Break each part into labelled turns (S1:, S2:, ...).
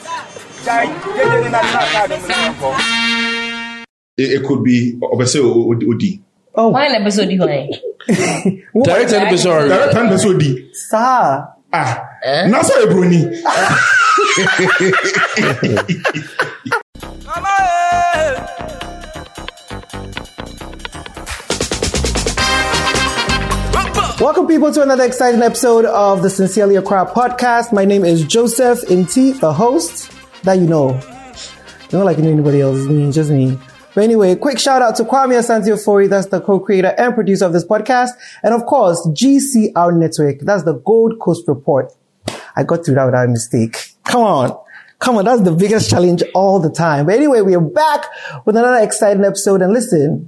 S1: It could be Odi.
S2: Oh, one episode.
S3: Direct episode.
S2: Sir.
S1: Now so Bruni.
S2: Welcome, people, to another exciting episode of the Sincerely Accra podcast. My name is Joseph Inti, the host. That you know. You don't like you know anybody else. It's me, just me. But anyway, quick shout out to Kwame Asante-Ofori. That's the co-creator and producer of this podcast. And of course, GCR Network. That's the Gold Coast Report. I got through that without a mistake. Come on. That's the biggest challenge all the time. But anyway, we are back with another exciting episode. And listen,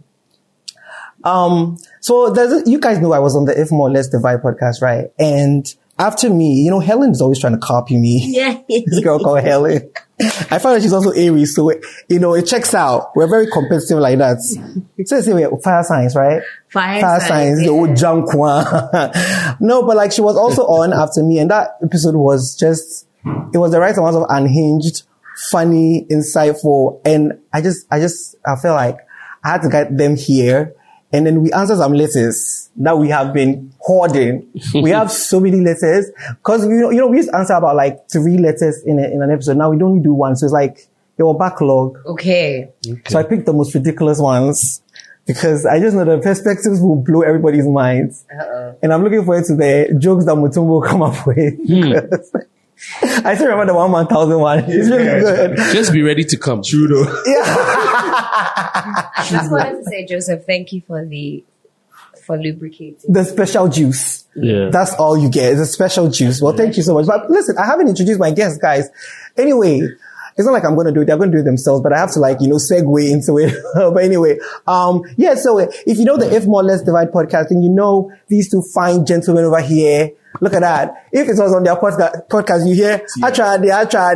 S2: so you guys know I was on the If More Less Divide podcast, right? And after me, Helen's always trying to copy me.
S4: Yeah.
S2: This girl called Helen. I found that she's also Aries, so, it checks out. We're very competitive like that. So let's say fire signs, right?
S4: Fire signs.
S2: The old Jankwa. No, but she was also on after me, and that episode was it was the right amount of unhinged, funny, insightful, and I felt like I had to get them here. And then we answer some letters that we have been hoarding. We have so many letters because we used to answer about 3 letters in an episode. Now we don't do one, so it's your backlog.
S4: Okay.
S2: So I picked the most ridiculous ones because I just know the perspectives will blow everybody's minds. And I'm looking forward to the jokes that Mutombo will come up with. I still remember the 1,000 one. It's really good.
S3: Just be ready to come.
S1: True though.
S2: Yeah.
S4: I just wanted to say, Joseph, thank you for lubricating.
S2: The special juice.
S3: Yeah.
S2: That's all you get. It's a special juice. Well, thank you so much. But listen, I haven't introduced my guests, guys. Anyway, it's not like I'm going to do it. They're going to do it themselves, but I have to segue into it. But anyway, so if you know the If More Less Divide podcast, and you know these two fine gentlemen over here, look at that. If it was on their podcast, you hear, I tried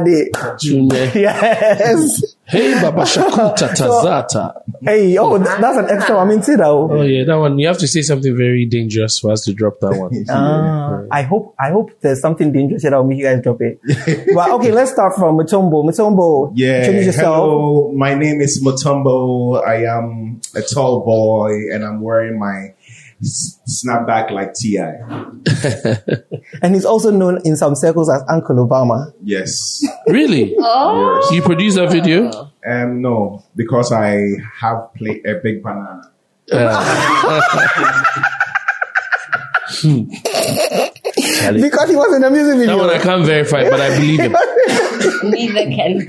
S2: it. Yes.
S3: Hey, Baba Shaku Tatazata.
S2: Hey, that's an extra one.
S3: Oh yeah, that one. You have to say something very dangerous for us to drop that one.
S2: I hope there's something dangerous that will make you guys drop it. But okay, let's start from Mutombo. Mutombo, introduce yourself.
S1: Hello, my name is Mutombo. I am a tall boy and I'm wearing my snapback like T.I.
S2: And he's also known in some circles as Uncle Obama.
S1: Yes.
S3: Really?
S4: Oh.
S3: Yes. You produced that video?
S1: No, because I have played a big banana.
S2: Because he was in the music video.
S3: That one I can't verify, but I believe him.
S4: Neither can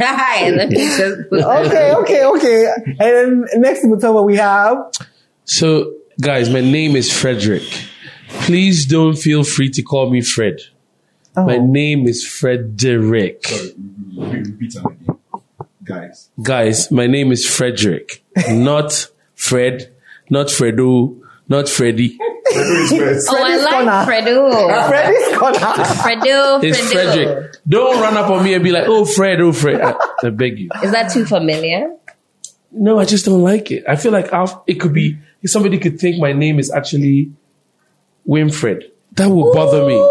S4: I.
S2: Okay. And then next to Mutombo we have...
S3: So, guys, my name is Frederick. Please don't feel free to call me Fred.
S2: Oh.
S3: My name is Frederick.
S1: Sorry, repeat that again.
S3: Guys, my name is Frederick. Not Fred, not Fredo, not Freddy.
S4: I like Fredo.
S2: Freddy's corner.
S4: Fredo.
S3: It's Frederick. Don't run up on me and be like, oh, Fred. I beg you.
S4: Is that too familiar?
S3: No, I just don't like it. I feel like it could be, if somebody could think my name is actually Winfred. That would bother me.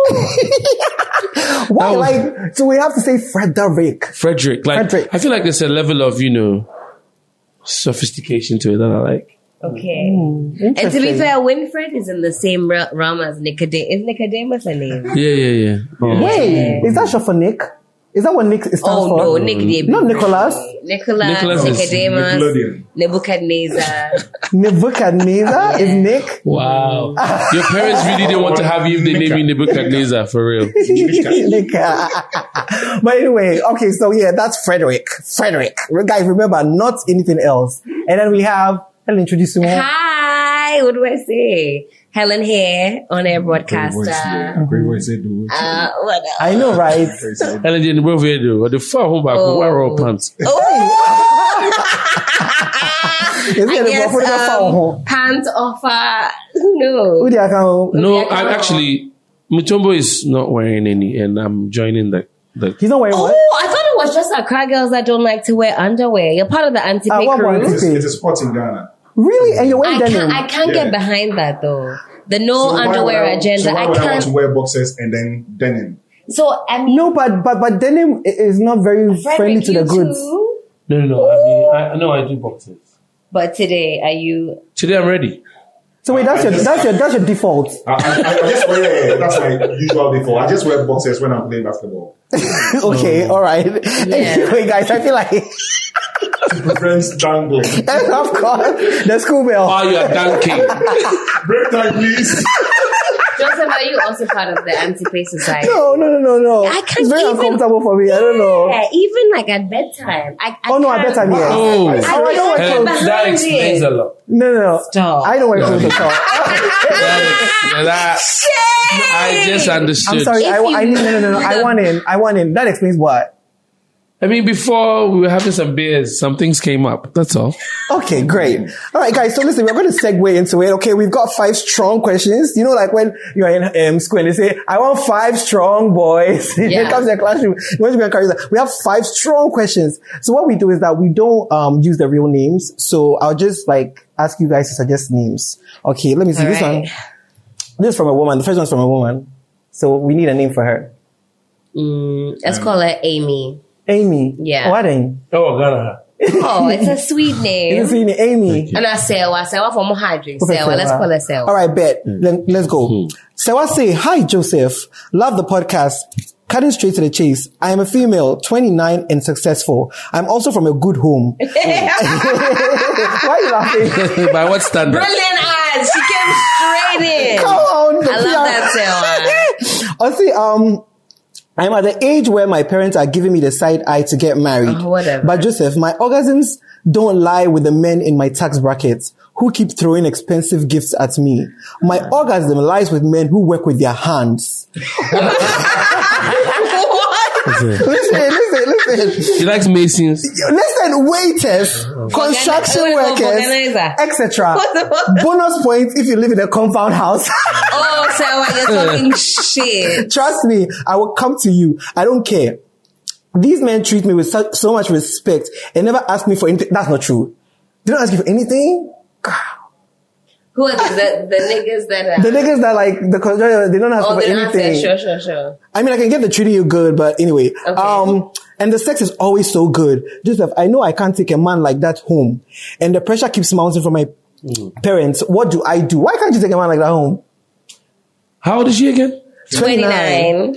S2: Why? So we have to say Frederick.
S3: Frederick. I feel like there's a level of, sophistication to it that I like.
S4: Okay. And to be fair, Winfred is in the same realm as Nicodemus. Is Nicodemus a name?
S3: Yeah.
S2: Wait, is that short for Nick? Is that what Nick stands for?
S4: Oh, no, Nicodemus.
S2: Not Nicholas.
S4: Nicholas, Nicodemus, Nebuchadnezzar.
S2: Nebuchadnezzar is Nick?
S3: Wow. Your parents really didn't want to have you if they name you Nebuchadnezzar, for real.
S2: But anyway, okay, so yeah, that's Frederick. Guys, remember, not anything else. And then we have, I'll introduce you more.
S4: Hi, what do I say? Helen here, on-air broadcaster.
S1: Great voice, dude.
S4: What else?
S2: I know, right?
S3: Helen didn't move here, though. The far home back, wear all pants.
S4: Pants offer. Who knows?
S3: No, I'm actually, Mutombo is not wearing any, and I'm joining the
S2: He's not wearing what?
S4: Oh, I thought it was just Accra girls that don't like to wear underwear. You're part of the anti-pay crew.
S1: It's a sport in Ghana.
S2: Really? And you're wearing denim?
S4: I can't get behind that though. The no underwear agenda.
S1: So why would I want to wear boxers and then denim?
S4: So, I mean...
S2: No, but denim is not very friendly to the goods.
S4: Too?
S3: No. I mean, I do boxers.
S4: But today, are you...
S3: Today I'm ready.
S2: So wait, that's your default.
S1: I just wear, that's my usual default. I just wear boxers when I'm playing basketball.
S2: Okay, all right. Anyway, guys, I feel like
S1: To prevent dangling.
S2: of course the school bell.
S3: Oh, you are dunking.
S1: Break time, please.
S4: Joseph, are you also part of the anti-pay society?
S2: No.
S4: I can't
S2: It's very
S4: even-
S2: uncomfortable for me. I don't know.
S4: Yeah, even like at bedtime. I
S2: At bedtime, yes.
S3: Oh,
S2: I don't wear clothes.
S3: that explains a lot.
S2: No.
S4: Stop.
S2: I don't wear clothes at all.
S3: I just understood.
S2: I'm sorry. No. I want in. That explains what.
S3: I mean, before we were having some beers, some things came up. That's all.
S2: Okay, great. All right, guys. So listen, we're going to segue into it. Okay, we've got 5 strong questions. You know, like when you're in school and they say, "I want 5 strong boys."
S4: Yeah.
S2: It comes in the classroom. We have 5 strong questions. So what we do is that we don't use the real names. So I'll just like ask you guys to suggest names. Okay, let me see
S4: All
S2: this
S4: right.
S2: one. This is from a woman. The first one's from a woman. So we need a name for her.
S4: Let's call her Amy.
S2: Amy.
S4: Yeah.
S2: What name?
S3: Oh, Ghana.
S4: Oh, it's a sweet name.
S2: It's Amy. Amy.
S4: And I Sewa from Mohadri.
S2: Okay,
S4: Sewa, let's
S2: Sewa.
S4: call her Sewa.
S2: All right, bet. Then let's go. Sewa say, "Hi, Joseph. Love the podcast. Cutting straight to the chase. I am a female, 29 and successful. I'm also from a good home." Why are you laughing?
S3: By what standard?
S4: Brilliant eyes. She came straight in.
S2: Come on.
S4: I love that Sewa.
S2: I see, I'm at the age where my parents are giving me the side eye to get married.
S4: Oh, whatever.
S2: But Joseph, my orgasms don't lie with the men in my tax brackets who keep throwing expensive gifts at me. My orgasm lies with men who work with their hands. Listen.
S3: She likes Masons.
S2: Listen, waiters, construction workers,
S4: Organizer.
S2: etc.
S4: What the fuck?
S2: Bonus points if you live in a compound house.
S4: Oh, Sewa, you're talking shit.
S2: Trust me, I will come to you. I don't care. These men treat me with so much respect and never ask me for anything. That's not true. They don't ask you for anything.
S4: Who are the niggas that are...
S2: The niggas that like they don't ask you for
S4: they don't
S2: anything.
S4: say, sure.
S2: I mean, I can get the treating you good, but anyway.
S4: Okay.
S2: And the sex is always so good. Joseph, I know I can't take a man like that home. And the pressure keeps mounting from my parents. What do I do? Why can't you take a man like that home?
S3: How old is she again?
S4: 29.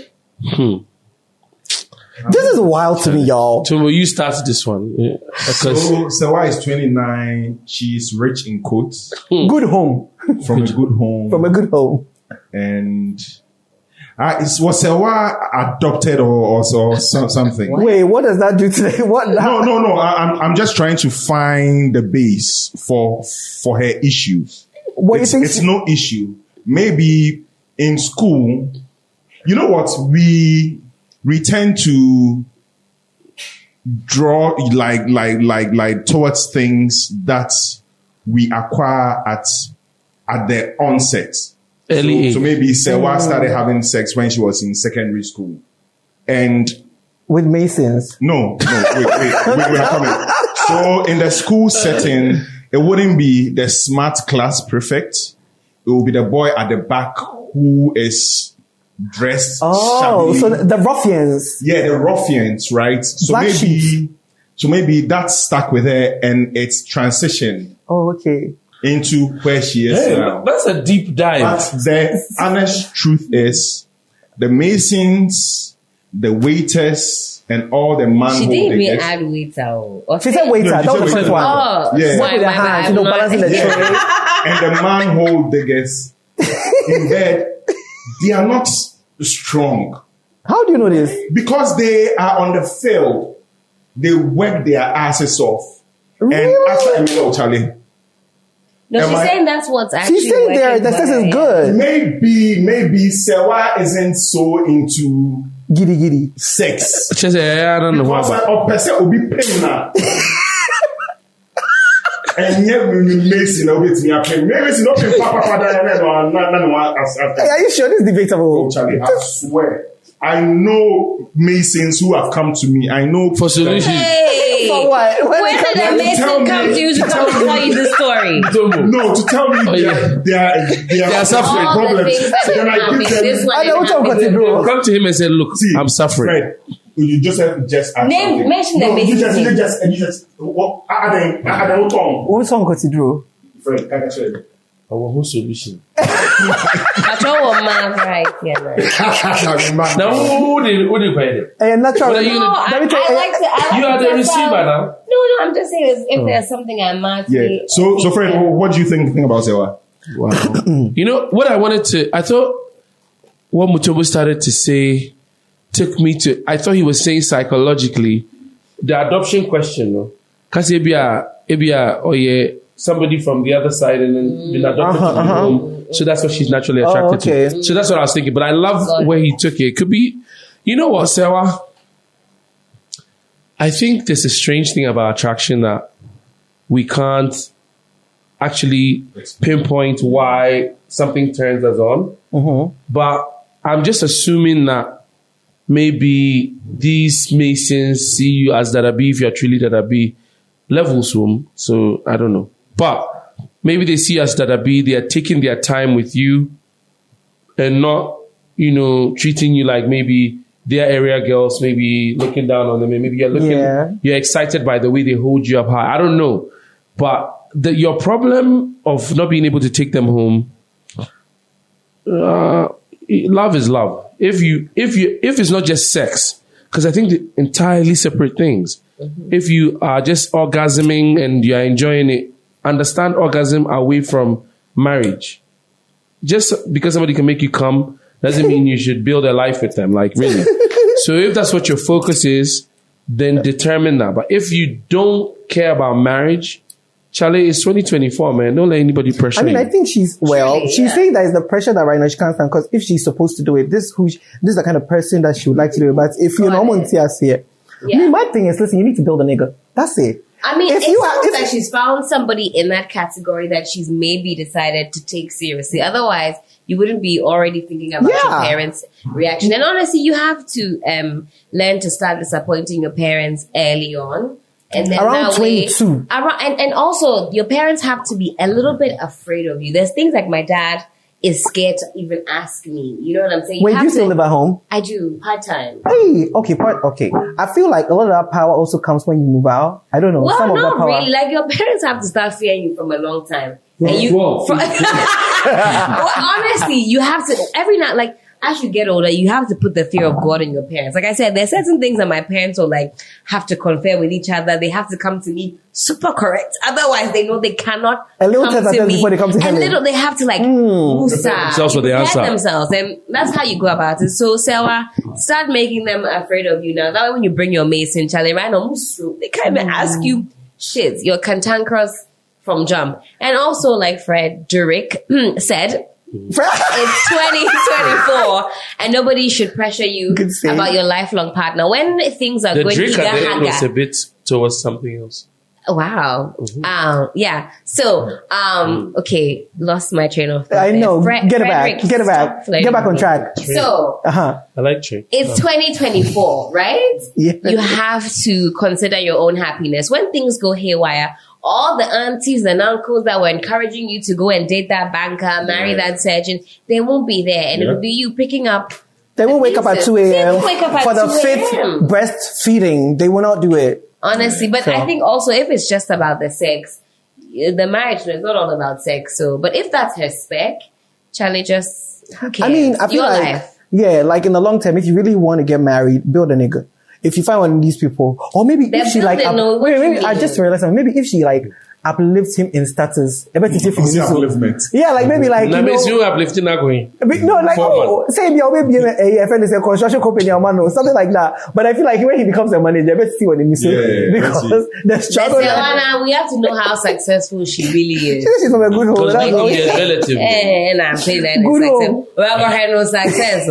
S2: This is wild to me, y'all.
S3: So you started this one. Yeah.
S1: So Sewa is 29. She's rich in quotes
S2: Good home.
S1: from a good home.
S2: From a good home.
S1: And was Sewa adopted or something?
S2: Wait, what does that do today?
S1: No. I'm just trying to find the base for her issue.
S2: What do you think?
S1: It's no issue. Maybe in school, you know what? We tend to draw like towards things that we acquire at the onset.
S3: Early age.
S1: So maybe Sewa started having sex when she was in secondary school. And
S2: With Masons.
S1: no, wait, we are coming. So in the school setting, it wouldn't be the smart class prefect. It will be the boy at the back who is dressed
S2: Oh,
S1: shabbily.
S2: so the ruffians.
S1: Yeah, the ruffians, right? So
S2: Black
S1: maybe that stuck with her and it's transitioned
S2: Oh, okay.
S1: into where she is
S3: Hey,
S1: now.
S3: that's a deep dive.
S1: But the honest truth is, the Masons, the waiters, and all the manhole
S4: She didn't even
S1: diggers-
S4: add waiter.
S2: She said waiter.
S1: No,
S2: That
S1: you
S2: was the
S1: said
S2: first
S1: waiter.
S2: one.
S4: Oh,
S1: Yeah.
S2: Work with their hands,
S4: I'm not-
S2: balancing the
S4: Yeah.
S2: tray.
S1: and the manhole diggers in bed, they are not strong
S2: How do you know this?
S1: because they are on the field. They work their asses off. And
S2: Really?
S1: after Charlie,
S4: No,
S1: Am
S4: she's
S1: I-
S4: saying that's what's actually
S2: She's saying there,
S4: working
S2: the
S4: for
S2: sex
S4: her,
S2: is
S4: yeah.
S2: good.
S1: maybe Sewa isn't so into
S2: Giddy.
S1: sex.
S3: She said, I don't know
S1: Because
S3: what.
S1: a person will be paying now. And yet, when you Mason, I'll be to paying. Maybe it's not paying Papa.
S2: Hey, are you sure this is debatable?
S1: Charlie, I swear. I know Masons who have come to me. I know
S3: For solution.
S4: Hey, Wait,
S2: for what?
S4: when did the Mason come to you to tell you the story?
S1: No, to tell me they are suffering
S4: All the
S1: problems.
S4: things that
S1: Then I give them.
S4: this one
S2: I don't
S4: didn't
S2: talk
S4: happen.
S2: about it,
S3: Come to him and say, look, I'm suffering.
S1: Fred, you just ask something.
S4: Mention the
S1: No, you
S4: Mason.
S1: just what I don't talk.
S2: What song got it draw?
S1: Fred, can I tell you?
S3: Our whole solution.
S4: I told one man right here. Man.
S3: Now, who did you find it?
S2: Natural.
S3: What are you
S4: No, I like to.
S3: You are the receiver now.
S4: No, I'm just saying if there's something I might.
S1: Yeah. So Fred, what do you think about Sewa?
S3: Wow. You know, what I thought what Mutombo started to say took me to, I thought he was saying psychologically, the adoption question, no? Because somebody from the other side and then been adopted to the home. So that's what she's naturally attracted to. So that's what I was thinking. But I love where he took it. It could be, you know what, Sewa? I think there's a strange thing about attraction that we can't actually pinpoint why something turns us on. But I'm just assuming that maybe these Masons see you as Dadabi if you're truly Dadabi levels room. So I don't know. But maybe they see us Dadabi, they are taking their time with you and not, treating you like maybe they're area girls, maybe looking down on them. Maybe you're excited by the way they hold you up high. I don't know. But your problem of not being able to take them home, love is love. If it's not just sex, because I think they're entirely separate things. If you are just orgasming and you're enjoying it, understand orgasm away from marriage. Just because somebody can make you come doesn't mean you should build a life with them. Like, really. So if that's what your focus is, then determine that. But if you don't care about marriage, Charlie, it's 2024, man. Don't let anybody pressure you.
S2: I think she's saying that is the pressure that right now she can't stand, because if she's supposed to do it, this is the kind of person that she would like to do it. But if you're normal here, my thing is, listen, you need to build a nigga. That's it.
S4: I mean, it sounds like she's found somebody in that category that she's maybe decided to take seriously. Otherwise, you wouldn't be already thinking about your parents' reaction. And honestly, you have to learn to start disappointing your parents early on. And then
S2: around 22.
S4: And also, your parents have to be a little bit afraid of you. There's things like my dad is scared to even ask me. You know what I'm saying?
S2: Wait, do you still live at home?
S4: I do, part-time.
S2: Hey, okay. I feel like a lot of that power also comes when you move out. I don't know.
S4: Well,
S2: some of that
S4: not
S2: power.
S4: really. Like, your parents have to start fearing you from a long time.
S2: Yeah.
S4: And you, well, honestly, you have to, every night, like, as you get older, you have to put the fear of God in your parents. Like I said, there's certain things that my parents will have to confer with each other. They have to come to me super correct. Otherwise, they know they cannot come to me.
S2: Before they come to
S4: and they have to prepare themselves. And that's how you go about it. So, Sewa, start making them afraid of you now. That way when you bring your Mason, Charlie, right now, they can't even ask you shit. You're cantankerous from jump. And also, like Fred Durick said, it's 2024 and nobody should pressure you about your lifelong partner. When things are
S3: the
S4: going
S3: drink at the end was a bit towards something else.
S4: Wow. Yeah. So, okay, lost my train of thought.
S2: I know. Get it back. Get back on track.
S4: So,
S3: I like train.
S4: It's 2024, right?
S2: Yeah.
S4: You have to consider your own happiness. When things go haywire, all the aunties and uncles that were encouraging you to go and date that banker, marry that surgeon, they won't be there. And it'll be you picking up.
S2: They won't wake up at 2 a.m. for the 5th breastfeeding. They will not do it.
S4: Honestly, but I think also if it's just about the sex, the marriage is not all about sex. So, but if that's her spec, Charlie, just, who cares?
S2: I mean, I feel like in the long term, if you really want to get married, build a nigga. If you find one of these people, or maybe if she I just realized something. Maybe if she uplifts him in status.
S1: Upliftment.
S2: Yeah, maybe
S3: you uplifting not going.
S2: No, say maybe a friend is a construction company or something like that. But I feel like when he becomes a manager, let's see what he say because the struggle.
S4: We have to know how successful she really is.
S2: She's from a good home.
S3: That's relative.
S4: And I'm saying that good home. Well, I had no success.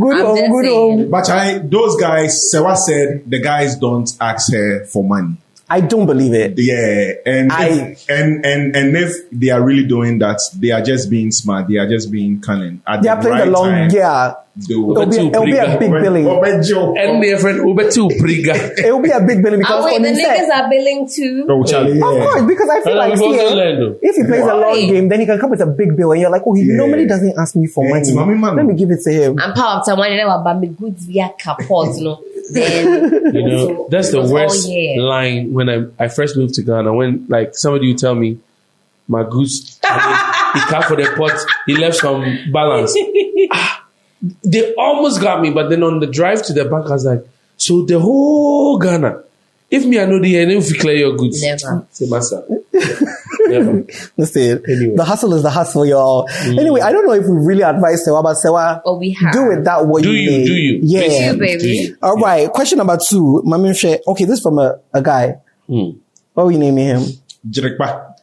S2: Good home.
S1: But those guys, Sewa said the guys don't ask her for money.
S2: I don't believe it.
S1: Yeah, and if they are really doing that, they are just being smart. They are just being cunning. At
S2: They are
S1: the
S2: playing
S1: right
S2: the long,
S1: time,
S2: yeah. It'll be a big billing.
S3: And their friend Ubetu Priga.
S2: It will be a big billing because
S4: wait,
S2: on
S4: the
S2: his
S4: niggas
S2: set,
S4: are billing too.
S1: Oh, Charlie,
S2: of course, because I feel like if he plays a long game, then he can come with a big bill, and you're like, oh, he normally doesn't ask me for money. Let me give it to him.
S4: I'm part of someone that buy me goods via capot, you know. Then
S3: you know, that's the worst line when I first moved to Ghana. When like somebody would tell me my goose, he cut for the pot, he left some balance. They almost got me, but then on the drive to the bank, I was like, so the whole Ghana, if me I know the end, if you clear your goods,
S4: never.
S3: Say massa. Never.
S2: Listen,
S3: Anyway.
S2: the hustle is the hustle, y'all. Anyway, I don't know if we really advise Sewa, but Sewa,
S4: Oh, we have.
S2: do it that way.
S3: Do you?
S2: Yeah.
S3: Please,
S4: You, baby.
S3: do you?
S2: All right. Question number 2. Mami Mshe. Okay, this is from a guy. What are you naming him?
S1: Jirikpa.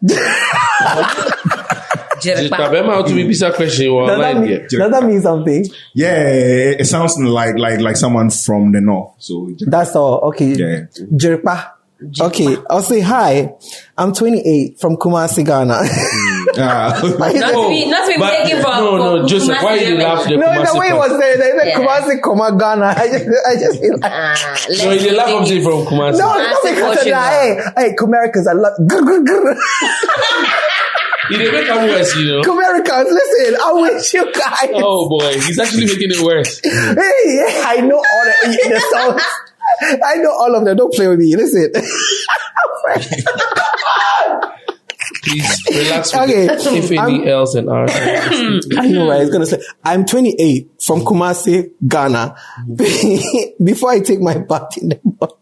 S3: Just how to be bisa question or
S2: Does that mean something?
S1: Yeah, it sounds like someone from the north. So
S2: That's all. Okay.
S1: Yeah.
S2: Jirpa. Okay. I'll say hi. I'm 28 from Kumasi, Ghana.
S4: Not to be taken from.
S3: No, Joseph, why you laugh?
S2: No, the way it was said, they said Kumasi, Kuma, Ghana. I just feel like.
S3: So you laugh obviously from Kumasi.
S2: No, it's not because of that. Hey, Kumaricans, I love.
S3: You didn't make it worse, you know.
S2: Kumaricans, listen, I wish you guys.
S3: Oh boy, he's actually making it worse.
S2: Hey, I know all the songs. I know all of them. Don't play with me. Listen.
S3: Please relax. With
S2: Okay.
S3: If anything else and ours.
S2: I know, right? It's gonna say, I'm 28 from Kumasi, Ghana. Before I take my bath in the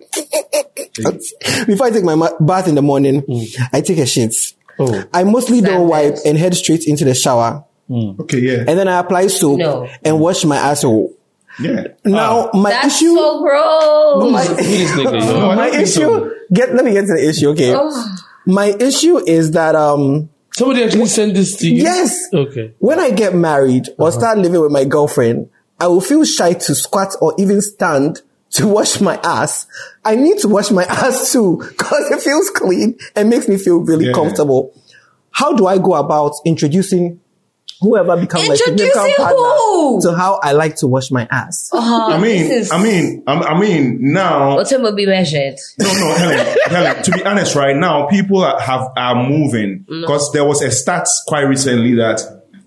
S2: morning, I take a shit.
S3: Oh.
S2: I mostly don't wipe and head straight into the shower.
S1: okay, yeah,
S2: And then I apply soap and wash my asshole.
S1: yeah.
S2: Now, my
S4: That's
S2: issue...
S4: so gross.
S3: This nigga, yo.
S2: My issue... Let me get to the issue, okay? My issue is that...
S3: Somebody actually sent this to you?
S2: Yes.
S3: Okay.
S2: When I get married or start living with my girlfriend, I will feel shy to squat or even stand to wash my ass. I need to wash my ass too because it feels clean and makes me feel really comfortable. How do I go about introducing whoever becomes my significant partner to how I like to wash my ass?
S1: I mean, now.
S4: What time will be measured?
S1: No, Helen. To be honest, right now, people are moving because there was a stat quite recently that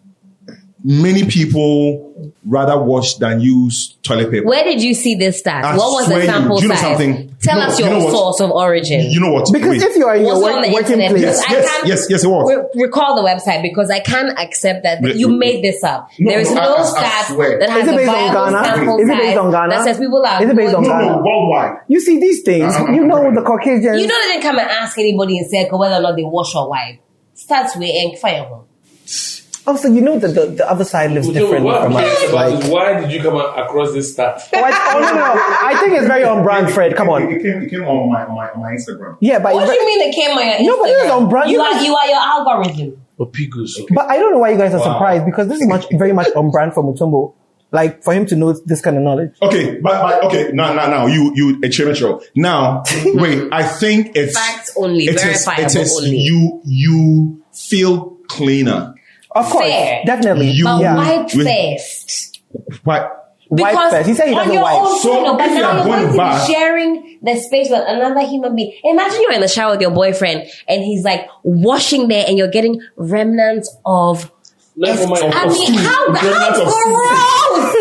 S1: many people rather wash than use toilet paper.
S4: Where did you see this stat?
S1: I
S4: What was the
S1: swear
S4: sample
S1: you know
S4: size?
S1: something?
S4: Tell us your source of origin.
S1: You know what?
S2: Because
S1: Wait.
S2: if you are in your
S4: Was it on the
S2: working
S4: internet?
S2: place,
S1: Yes, it was.
S4: Recall the website because I can't accept that you made this up.
S1: No,
S4: there is
S1: no,
S4: no
S1: I
S4: stat
S1: swear.
S4: that has
S2: Is it
S4: a
S2: based on
S4: viable
S2: Ghana?
S4: sample
S2: Is it based
S4: size
S2: on Ghana?
S4: that says people are.
S2: Is it based on
S1: No,
S2: Ghana?
S1: worldwide.
S2: You see these things, you know the Caucasians.
S4: You know they didn't come and ask anybody in circle whether or not they wash or wipe. Stats with and fire home.
S2: Also, you know that the other side lives differently from us. Like,
S3: why did you come across this stat?
S2: no. I think it's very on brand, Fred. Come on.
S1: It came on my Instagram.
S2: Yeah, but
S4: What do you mean it came on your Instagram?
S2: No, but this is on brand.
S4: You are your algorithm.
S3: Opigos.
S2: But I don't know why you guys are surprised because this is very much on brand for Mutombo. Like for him to know this kind of knowledge.
S1: Okay, but okay, now you a show. Now, wait, I think it's
S4: Facts only,
S1: it is-
S4: verifiable
S1: it is
S4: only.
S1: You feel cleaner.
S2: Of course,
S4: Fair.
S2: definitely.
S4: But
S2: yeah.
S4: wipe first.
S1: What?
S2: Wipe
S4: Because
S2: first. He said he
S4: on
S2: doesn't
S4: your
S2: wipe.
S4: own
S1: So
S4: phone, but
S1: if you
S4: now
S1: are
S4: you're
S1: going
S4: going to
S1: back-
S4: be sharing the space with another human being. Imagine you're in the shower with your boyfriend and he's like washing there and you're getting remnants of.
S3: Never mind.
S4: I mean, how
S1: Remnants of
S4: gross!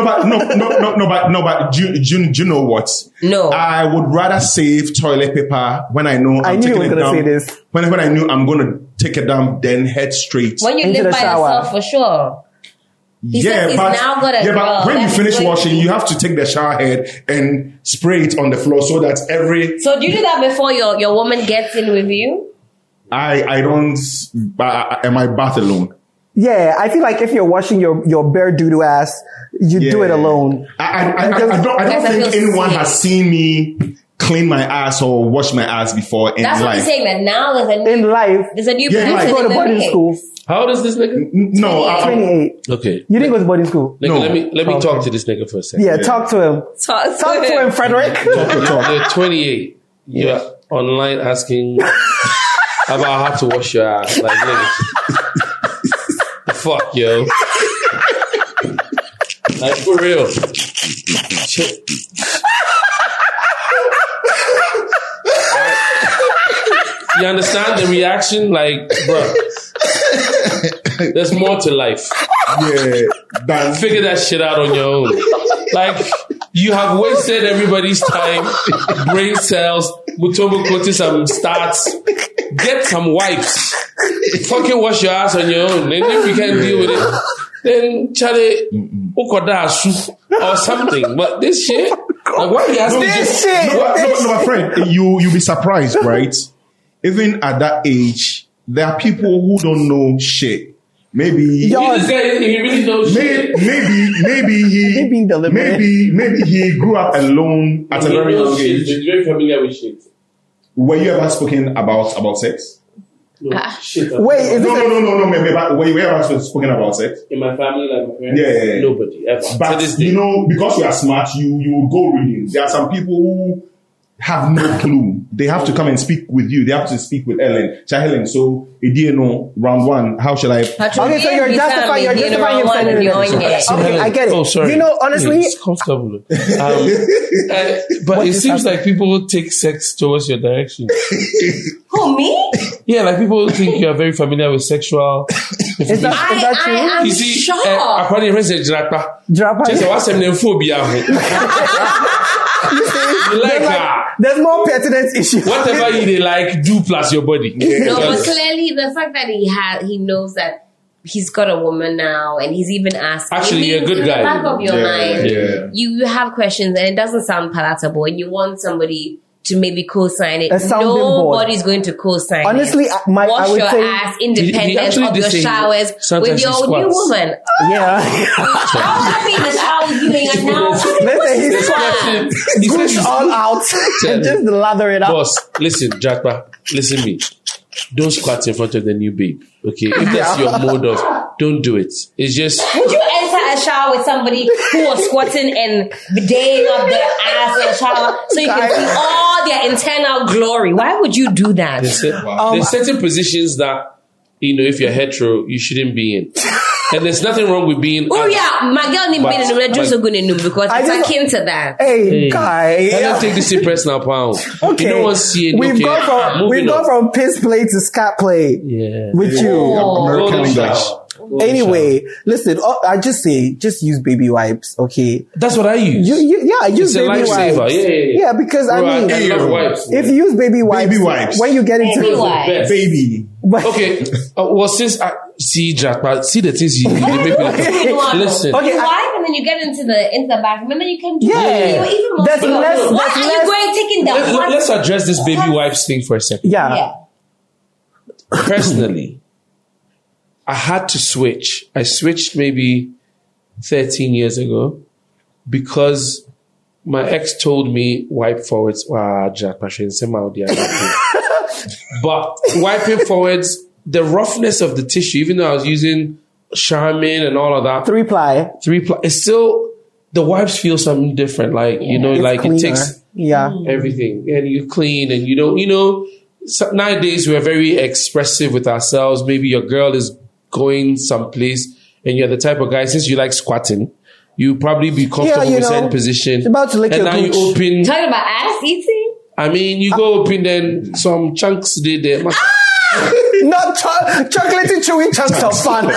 S1: But do you know what?
S4: No.
S1: I would rather save toilet paper when I know
S2: I
S1: I'm
S2: knew you
S1: taking
S2: were
S1: it
S2: gonna
S1: down.
S2: say this.
S1: When I knew I'm going to take it down, then head straight.
S4: When you
S2: Into
S4: live
S2: the
S4: by
S2: shower.
S4: yourself, for sure. He says he's now got a girl.
S1: but when you
S4: That's
S1: finish
S4: going
S1: washing,
S4: to-
S1: you have to take the shower head and spray it on the floor so that
S4: So do you do that before your woman gets in with you?
S1: I don't. Am I bath alone?
S2: Yeah, I feel like if you're washing your bare doo-doo ass, you do it alone.
S1: I don't
S4: Guys, I
S1: think
S4: feel
S1: anyone
S4: sick.
S1: has seen me clean my ass or wash my ass before in
S4: That's what
S1: life.
S4: I'm saying. That now there's a
S2: In
S4: new,
S2: life,
S4: there's a new
S1: Yeah,
S2: you
S1: like-
S2: didn't
S4: person
S2: go to
S4: in the
S2: boarding
S4: mix.
S2: school.
S3: How old is this nigga?
S1: No,
S2: 28.
S3: Okay.
S2: You didn't go to boarding school.
S3: Nigga,
S1: No.
S3: let me talk to this nigga for a second.
S2: Yeah, talk to him.
S4: Talk
S2: Talk to him, Frederick.
S3: You're 28. online asking about how to wash your ass. Like, nigga, the fuck, yo. Like, for real. Shit. You understand the reaction? Like, bro, there's more to life.
S1: Yeah.
S3: Figure that shit out on your own. Like, you have wasted everybody's time, brain cells, Mutombo coating some stats. Get some wipes. Fucking wash your ass on your own. And if you can't deal with it, then Charlie, or something. But this shit, like, why are you asking
S2: This shit.
S1: No, my friend, you'll be surprised, right? Even at that age, there are people who don't know shit. Maybe
S3: this guy, he really knows shit.
S1: maybe he grew up alone at a very young age.
S3: He's very familiar with shit.
S1: Were you ever spoken about sex?
S3: No, shit.
S2: Wait, is
S1: No. Maybe, were you ever spoken about sex?
S3: In my family, like my parents?
S1: Yeah.
S3: Nobody, ever.
S1: But
S3: To this day.
S1: you know, because you are smart, you will go reading. There are some people who have no clue. They have to come and speak with you. They have to speak with Helen. Helen, so round one, how shall I?
S2: Okay, so you're justifying him sending it. Okay, I get it.
S3: Oh, sorry.
S2: You know, honestly,
S3: It's comfortable. But it seems like people take sex towards your direction.
S4: Who, me?
S3: Yeah, like people think you are very familiar with sexual.
S2: is that true?
S4: I'm
S3: You see,
S4: shocked.
S3: apparently, when say Drapa,
S2: Drapa.
S3: just what's some phobia. You like her.
S2: There's more pertinent issues.
S3: Whatever you like, do plus your body.
S4: No, but clearly the fact that he knows that he's got a woman now, and he's even asking.
S3: Actually, you're a good
S4: in
S3: guy.
S4: the back of your mind,
S1: Yeah.
S4: you have questions, and it doesn't sound palatable, and you want somebody to maybe co-sign it.
S2: A sounding board.
S4: Nobody's going to co-sign
S2: Honestly,
S4: it.
S2: I
S4: Wash
S2: would
S4: your
S2: say
S4: ass
S3: He
S4: independent
S3: actually
S4: of
S3: did
S4: your
S3: say
S4: showers
S3: sometimes
S4: with
S3: he
S4: your
S3: squats.
S4: new woman.
S2: Yeah.
S4: How happy in the shower you and now?
S2: Listen, he's
S4: Squat.
S3: He said
S2: push
S3: he's-
S2: all out and just lather it up.
S3: Boss, listen, Jackpa, listen me. Don't squat in front of the new babe. Okay, if that's your mode of, don't do it. It's just
S4: Would you enter a shower with somebody who was squatting and bidet up their ass in the shower so you can see all their internal glory? Why would you do that?
S3: there's certain positions that, you know, if you're hetero, you shouldn't be in. And there's nothing wrong with being.
S4: Oh yeah, my girl didn't
S3: But-
S4: be in the just so good in because
S2: I
S4: it's
S2: just-
S4: akin to that.
S2: Hey, guy.
S3: I don't take this in personal pound.
S2: Okay.
S3: You know what's seeing?
S2: We've
S3: Okay,
S2: gone from piss play to scat play
S3: Yeah.
S2: with you.
S1: American
S3: Golden
S1: English.
S3: shower.
S2: Anyway, listen, I just say, just use baby wipes, okay?
S3: That's what I use.
S2: I use
S3: It's a
S2: baby
S3: lifesaver.
S2: wipes.
S3: Yeah.
S2: Because
S3: Bro,
S2: I mean,
S3: I love wipes.
S2: if you use baby wipes, when you get into
S4: Baby wipes.
S1: Baby.
S3: Okay, well, since I see Jackpot, see the things you make me listen.
S2: Okay,
S4: You wipe and then you get into the bathroom and then you can do
S2: Yeah.
S4: it. Even more
S2: There's
S4: fun.
S2: less-
S4: Why
S2: there's
S4: are you
S2: less-
S4: going taking the hot?
S3: Let's address this baby wipes thing for a second.
S2: yeah.
S3: Personally, I had to switch. I switched maybe 13 years ago because my ex told me wipe forwards. But wiping forwards, the roughness of the tissue, even though I was using Charmin and all of that,
S2: 3-ply.
S3: it's still, the wipes feel something different. Like, you know,
S2: It's
S3: like
S2: cleaner.
S3: it takes
S2: Yeah.
S3: everything and you clean and you don't, you know, so nowadays we're very expressive with ourselves. Maybe your girl is going someplace and you're the type of guy, since you like squatting, you probably be comfortable
S2: you
S3: with
S2: know,
S3: certain position.
S2: it's about to lick
S3: and
S2: your
S3: now you
S2: gooch.
S3: open,
S4: Talking about ass eating?
S3: I mean, you go open then some chunks there.
S2: Not chocolatey chewy chunks of fun.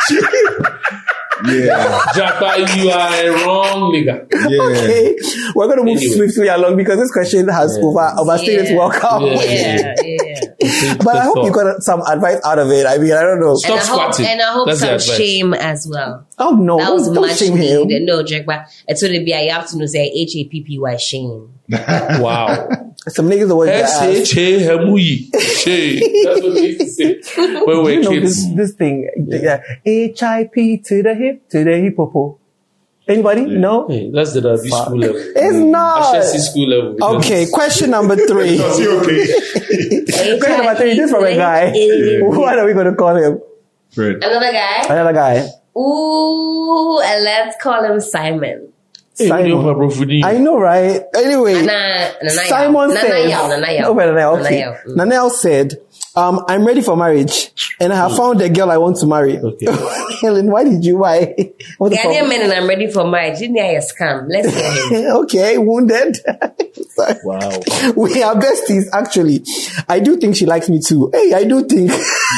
S1: Yeah.
S3: Jata, you are a wrong nigga.
S1: Yeah.
S2: Okay, we're going to move
S3: Anyway.
S2: swiftly along because this question has overstayed its welcome.
S3: Yeah.
S2: But I hope you got some advice out of it. I mean, I don't know.
S3: Stop squatting.
S4: And I hope
S3: That's the
S4: some
S3: advice.
S4: shame as well.
S2: Oh no,
S4: That was
S2: don't
S4: much
S2: shame him.
S4: needed. No, Jack, but it's going to be, I have to know, say HAPPY shame.
S3: Wow.
S2: Some niggas are working their ass.
S3: S-H-A-M-U-Y. That's what they used to say when we
S2: You
S3: were
S2: know
S3: kids.
S2: this thing, H-I-P to the hippopo. Anybody? No?
S3: Hey, that's the Dabi school level.
S2: It's not.
S3: HSC school level.
S2: Okay, question number 3.
S1: Was he okay?
S2: Question number 3, this from a guy. What are we going to call him?
S1: Fred.
S4: Another guy?
S2: Another guy.
S4: Ooh, and let's call him Simon.
S2: Simon. I know, right? Anyway, Simon said, Nanel said, I'm ready for marriage and I have found the girl I want to marry.
S3: Okay.
S2: Helen, why?
S4: Ghanaian men and I'm ready for marriage. Didn't I scam? Let's hear him.
S2: Okay, wounded.
S3: Wow.
S2: We are besties, actually. I do think she likes me too. Hey, I do think.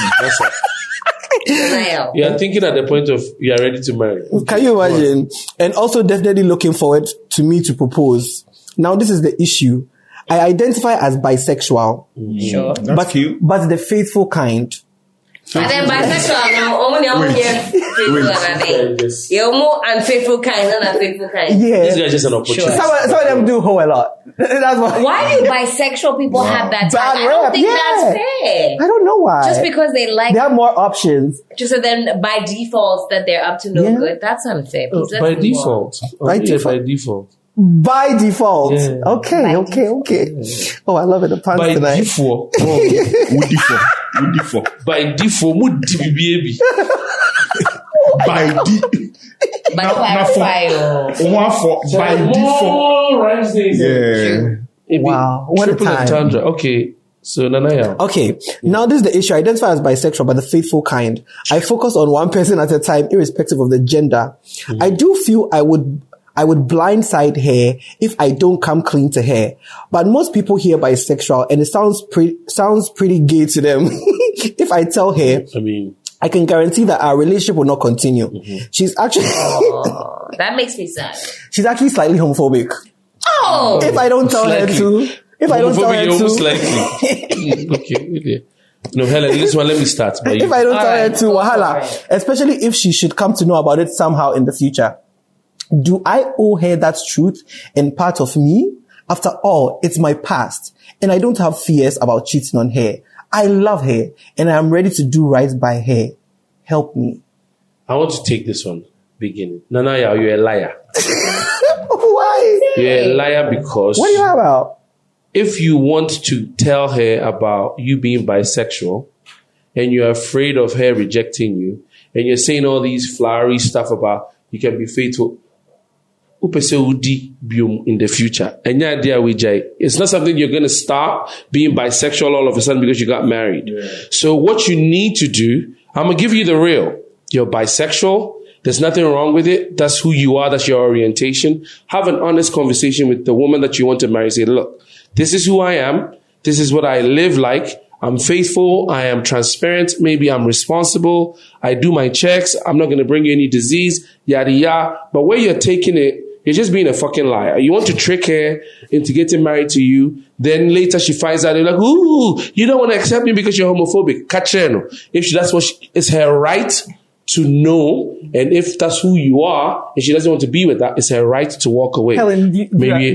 S3: You are thinking at the point of you are ready to marry.
S2: Can you imagine? And also definitely looking forward to me to propose. Now, this is the issue. I identify as bisexual.
S4: Sure.
S1: That's cute.
S2: But the faithful kind.
S4: And then bisexual, only you're more unfaithful kind than unfaithful kind.
S2: Yeah.
S3: This guy is just an opportunity.
S4: Sure.
S2: Some of them do hoe a lot. That's
S4: why do bisexual people have that time? I don't think that's fair.
S2: I don't know why.
S4: Just because they
S2: have more options.
S4: Just so then by default that they're up to no good. That's unfair.
S3: By default. By default.
S2: By default.
S3: Yeah.
S2: Okay. Oh, I love it. The puns
S3: By
S2: tonight.
S3: default. By default. Baby.
S1: By default.
S3: Yeah.
S2: Wow. What a time.
S3: Entendre. Okay. So, Nanaya.
S2: Okay. Now, this is the issue. I identify as bisexual, but the faithful kind. I focus on one person at a time, irrespective of the gender. Mm-hmm. I do feel I would blindside her if I don't come clean to her. But most people hear bisexual and it sounds pretty gay to them. If I tell her, I can guarantee that our relationship will not continue. Mm-hmm. She's actually...
S4: that makes me sad.
S2: She's actually slightly homophobic.
S4: Oh!
S2: If I don't tell her to...
S3: Okay. No, Helen, this one, let me start.
S2: If I don't tell her to, wahala. Especially if she should come to know about it somehow in the future. Do I owe her that truth and part of me? After all, it's my past and I don't have fears about cheating on her. I love her and I'm ready to do right by her. Help me.
S3: I want to take this one. Beginning. Nanaya, you're a liar.
S2: Why?
S3: You're a liar because...
S2: What are you talking about?
S3: If you want to tell her about you being bisexual and you're afraid of her rejecting you and you're saying all these flowery stuff about you can be faithful, in the future. It's not something you're going to stop being bisexual all of a sudden because you got married. Yeah. So what you need to do, I'm going to give you the real. You're bisexual. There's nothing wrong with it. That's who you are. That's your orientation. Have an honest conversation with the woman that you want to marry. Say, look, this is who I am. This is what I live like. I'm faithful. I am transparent. Maybe I'm responsible. I do my checks. I'm not going to bring you any disease, yada, yada. But where you're taking it, you're just being a fucking liar. You want to trick her into getting married to you. Then later she finds out, you're like, ooh, you don't want to accept me because you're homophobic. If that's what it's her right to know. And if that's who you are, and she doesn't want to be with that, it's her right to walk away.
S2: Helen,
S4: No,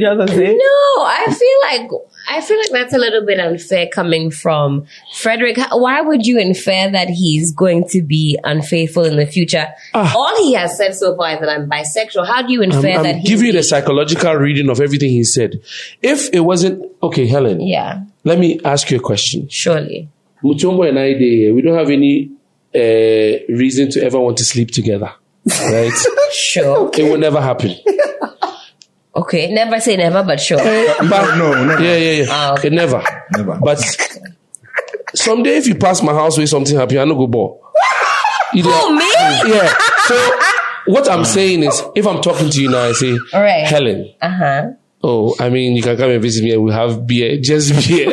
S4: I feel like that's a little bit unfair coming from Frederick. Why would you infer that he's going to be unfaithful in the future? All he has said so far is that I'm bisexual. How do you infer that
S3: I'm giving you the psychological reading of everything he said. If it wasn't... Okay, Helen.
S4: Yeah.
S3: Let me ask you a question.
S4: Surely.
S3: Mutombo and I, we don't have any reason to ever want to sleep together. Right?
S4: Sure.
S3: Okay. It will never happen.
S4: Okay, never say never, but sure.
S3: But,
S1: no, never.
S3: Yeah. Okay, never. But someday, if you pass my house where something happen, I no go ball.
S4: Oh, me?
S3: Yeah. So what I'm saying is, if I'm talking to you now, I say,
S4: right.
S3: Helen. Oh, I mean, you can come and visit me and we'll have beer, just beer.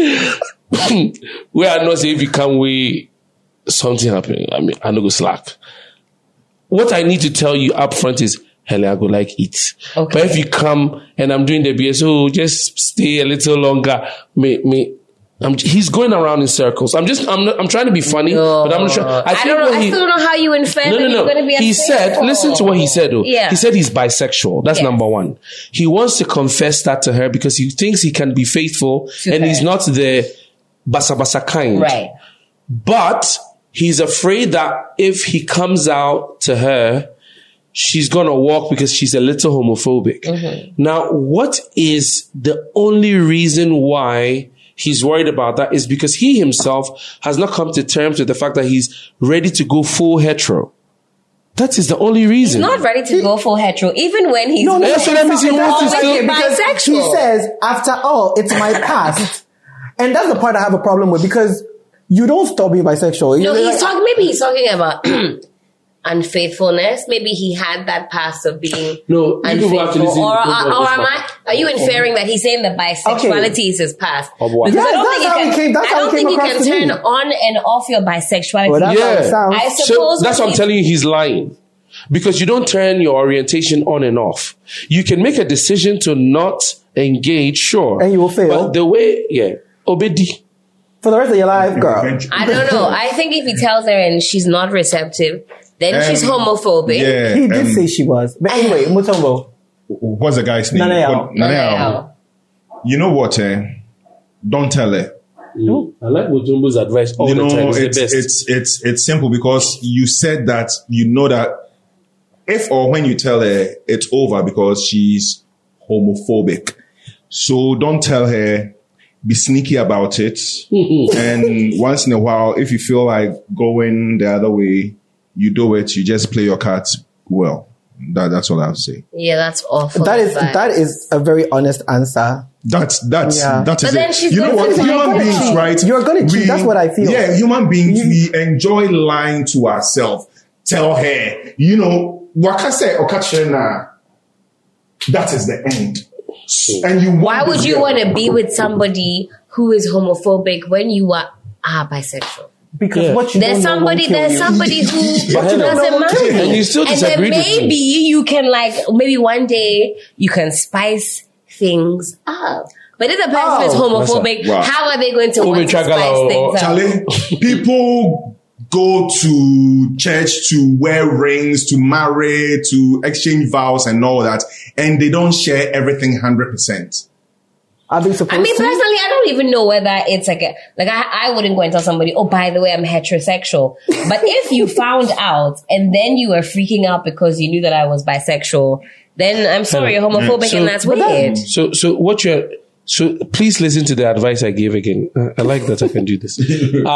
S3: We are not saying if you come, something happen. I mean, I no go slack. What I need to tell you up front is, Helen, I go like it. Okay. But if you come and I'm doing the BSO, just stay a little longer. He's going around in circles. I'm trying to be funny, but I'm not sure. I still
S4: don't know how you infer that you're going to be.
S3: He said, listen to what he said though. Yeah. He said he's bisexual. That's number one. He wants to confess that to her because he thinks he can be faithful and he's not the basa kind. Right. But he's afraid that if he comes out to her, she's going to walk because she's a little homophobic. Mm-hmm. Now, what is the only reason why he's worried about that is because he himself has not come to terms with the fact that he's ready to go full hetero. That is the only reason.
S4: He's not ready to go full hetero, even when he's
S3: That's what that means. He wants to still
S2: bisexual. He says, after all, it's my past. And that's the part I have a problem with, because you don't stop being bisexual.
S4: No, maybe he's talking about unfaithfulness. Maybe he had that past of being unfaithful. Are you inferring that he's saying that bisexuality is his past? Because I don't think you can turn on and off your bisexuality.
S2: Well, I
S3: suppose that's what I'm telling you, he's lying. Because you don't turn your orientation on and off. You can make a decision to not engage, sure.
S2: And you will fail.
S3: But the way, obedi.
S2: For the rest of your life, girl.
S4: I don't know. I think if he tells her and she's not receptive, then she's homophobic.
S1: Yeah,
S2: he did say she was. But anyway, Mutombo.
S1: What's the guy's name?
S4: Nanayao.
S1: You know what? Don't tell her.
S3: I like Mutombo's advice all the time.
S1: It's simple, because you said that you know that if or when you tell her, it's over because she's homophobic. So don't tell her. Be sneaky about it. And once in a while, if you feel like going the other way, you do it. You just play your cards well. That's all I have to say.
S4: Yeah, that's awful.
S2: That is a very honest answer.
S1: That is it.
S4: You know what?
S1: Human beings, right?
S2: You're going to cheat. That's what I feel.
S1: Yeah, human beings, we enjoy lying to ourselves. Tell her, wakase okachena. That is the end. And
S4: why would you want to be with somebody who is homophobic when you are bisexual?
S2: Because
S4: there's somebody who doesn't mind,
S3: and you still disagree with me.
S4: Maybe you can maybe one day you can spice things up. But if the person is homophobic, how are they going to want to spice things up?
S1: Charlie, people go to church to wear rings, to marry, to exchange vows and all that, and they don't share everything 100%.
S2: Are they supposed to?
S4: I mean, personally, I don't even know whether it's I wouldn't go and tell somebody, oh, by the way, I'm heterosexual. But if you found out and then you were freaking out because you knew that I was bisexual, then I'm sorry, you're homophobic, and that's weird.
S3: So please listen to the advice I gave again. I like that I can do this.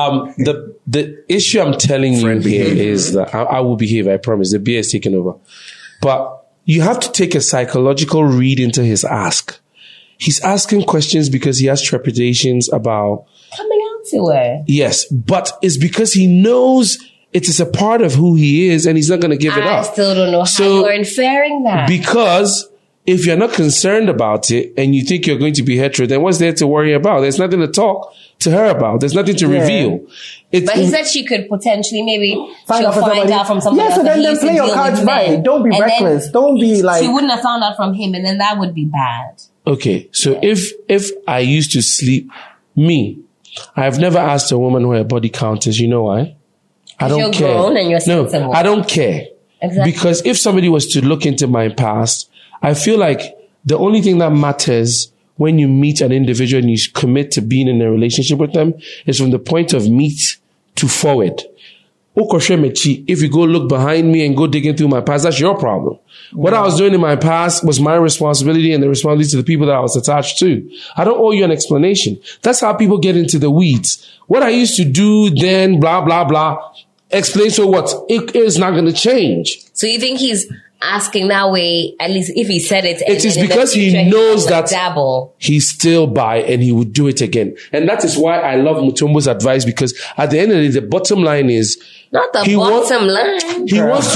S3: The issue I'm telling you here is that I will behave, I promise. The beer is taking over. But you have to take a psychological read into his ask. He's asking questions because he has trepidations about
S4: coming out to her.
S3: Yes, but it's because he knows it is a part of who he is and he's not going to give it up.
S4: I still don't know how you're inferring that.
S3: Because if you're not concerned about it and you think you're going to be hetero, then what's there to worry about? There's nothing to talk to her about. There's nothing to reveal.
S4: But he said she could potentially find out from somebody else.
S2: Yeah, so then play your cards right. Don't be reckless. Don't be like...
S4: She wouldn't have found out from him, and then that would be bad.
S3: Okay, so if I used to sleep... I've never asked a woman who her body count is. You know why? I don't care.
S4: You're grown and you're sensible.
S3: No, I don't care.
S4: Exactly.
S3: Because if somebody was to look into my past, I feel like the only thing that matters when you meet an individual and you commit to being in a relationship with them is from the point of meet to forward. If you go look behind me and go digging through my past, that's your problem. What I was doing in my past was my responsibility and the responsibility to the people that I was attached to. I don't owe you an explanation. That's how people get into the weeds. What I used to do then, blah, blah, blah. Explain, so what? It is not going to change.
S4: So you think he's asking that way, at least if he said it.
S3: It is because he knows that he's still bi and he would do it again. And that is why I love Mutombo's advice, because at the end of the day, the bottom line is...
S4: Not the bottom line.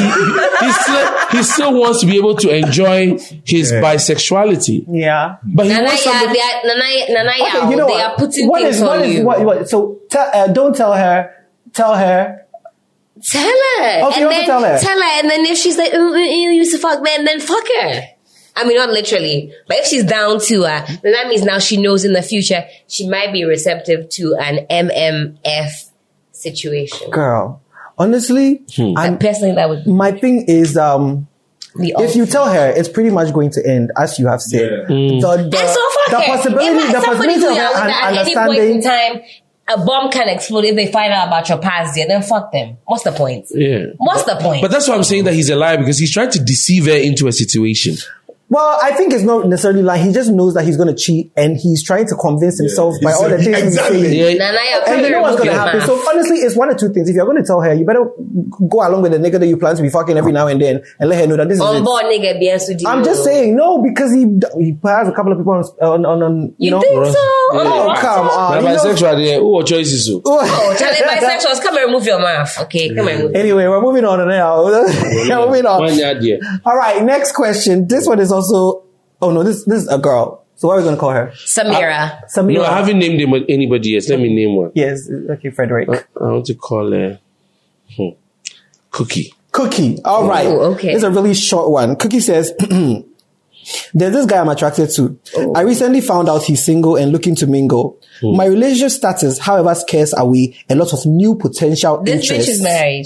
S3: He still wants to be able to enjoy his bisexuality.
S2: Yeah.
S3: But he wants somebody...
S4: Okay, you know they are putting things on you.
S2: So don't tell her. Tell her.
S4: Tell her.
S2: Okay, and then tell her.
S4: And then if she's like, you used to fuck man, then fuck her. I mean, not literally, but if she's down to then that means now she knows in the future she might be receptive to an MMF situation.
S2: Girl, honestly,
S4: personally, that would.
S2: My thing is, if you tell her, it's pretty much going to end, as you have said.
S4: Yeah. The possibility of understanding. In time, a bomb can explode if they find out about your past, then fuck them. What's the point?
S3: Yeah.
S4: What's the point?
S3: But that's why I'm saying that he's a liar, because he's trying to deceive her into a situation.
S2: Well, I think it's not necessarily lying. He just knows that he's going to cheat, and he's trying to convince himself by all the things he's saying. And you know what's going to happen. So honestly, it's one of two things. If you're going to tell her, you better go along with the nigga that you plan to be fucking every now and then, and let her know that this is it. I'm just saying, no, because he has a couple of people on you know.
S4: Think so?
S2: Oh, come on.
S3: Bisexual, what choices?
S4: Oh, Charlie, bisexuals, come and remove your mouth. Okay, come and
S2: Anyway, we're moving on now. Moving on. All right, next question. This one is also, this is a girl. So what are we going to call her?
S4: Samira.
S2: Samira.
S3: No, I haven't named anybody yet. Let me name one.
S2: Yes, okay, Frederick.
S3: I want to call her Cookie.
S2: Cookie. All right.
S4: Oh, okay.
S2: It's a really short one. Cookie says, there's this guy I'm attracted to. Oh. I recently found out he's single and looking to mingle. My relationship status, however, scares away a lot of new potential
S4: interests.
S2: This
S4: bitch is married.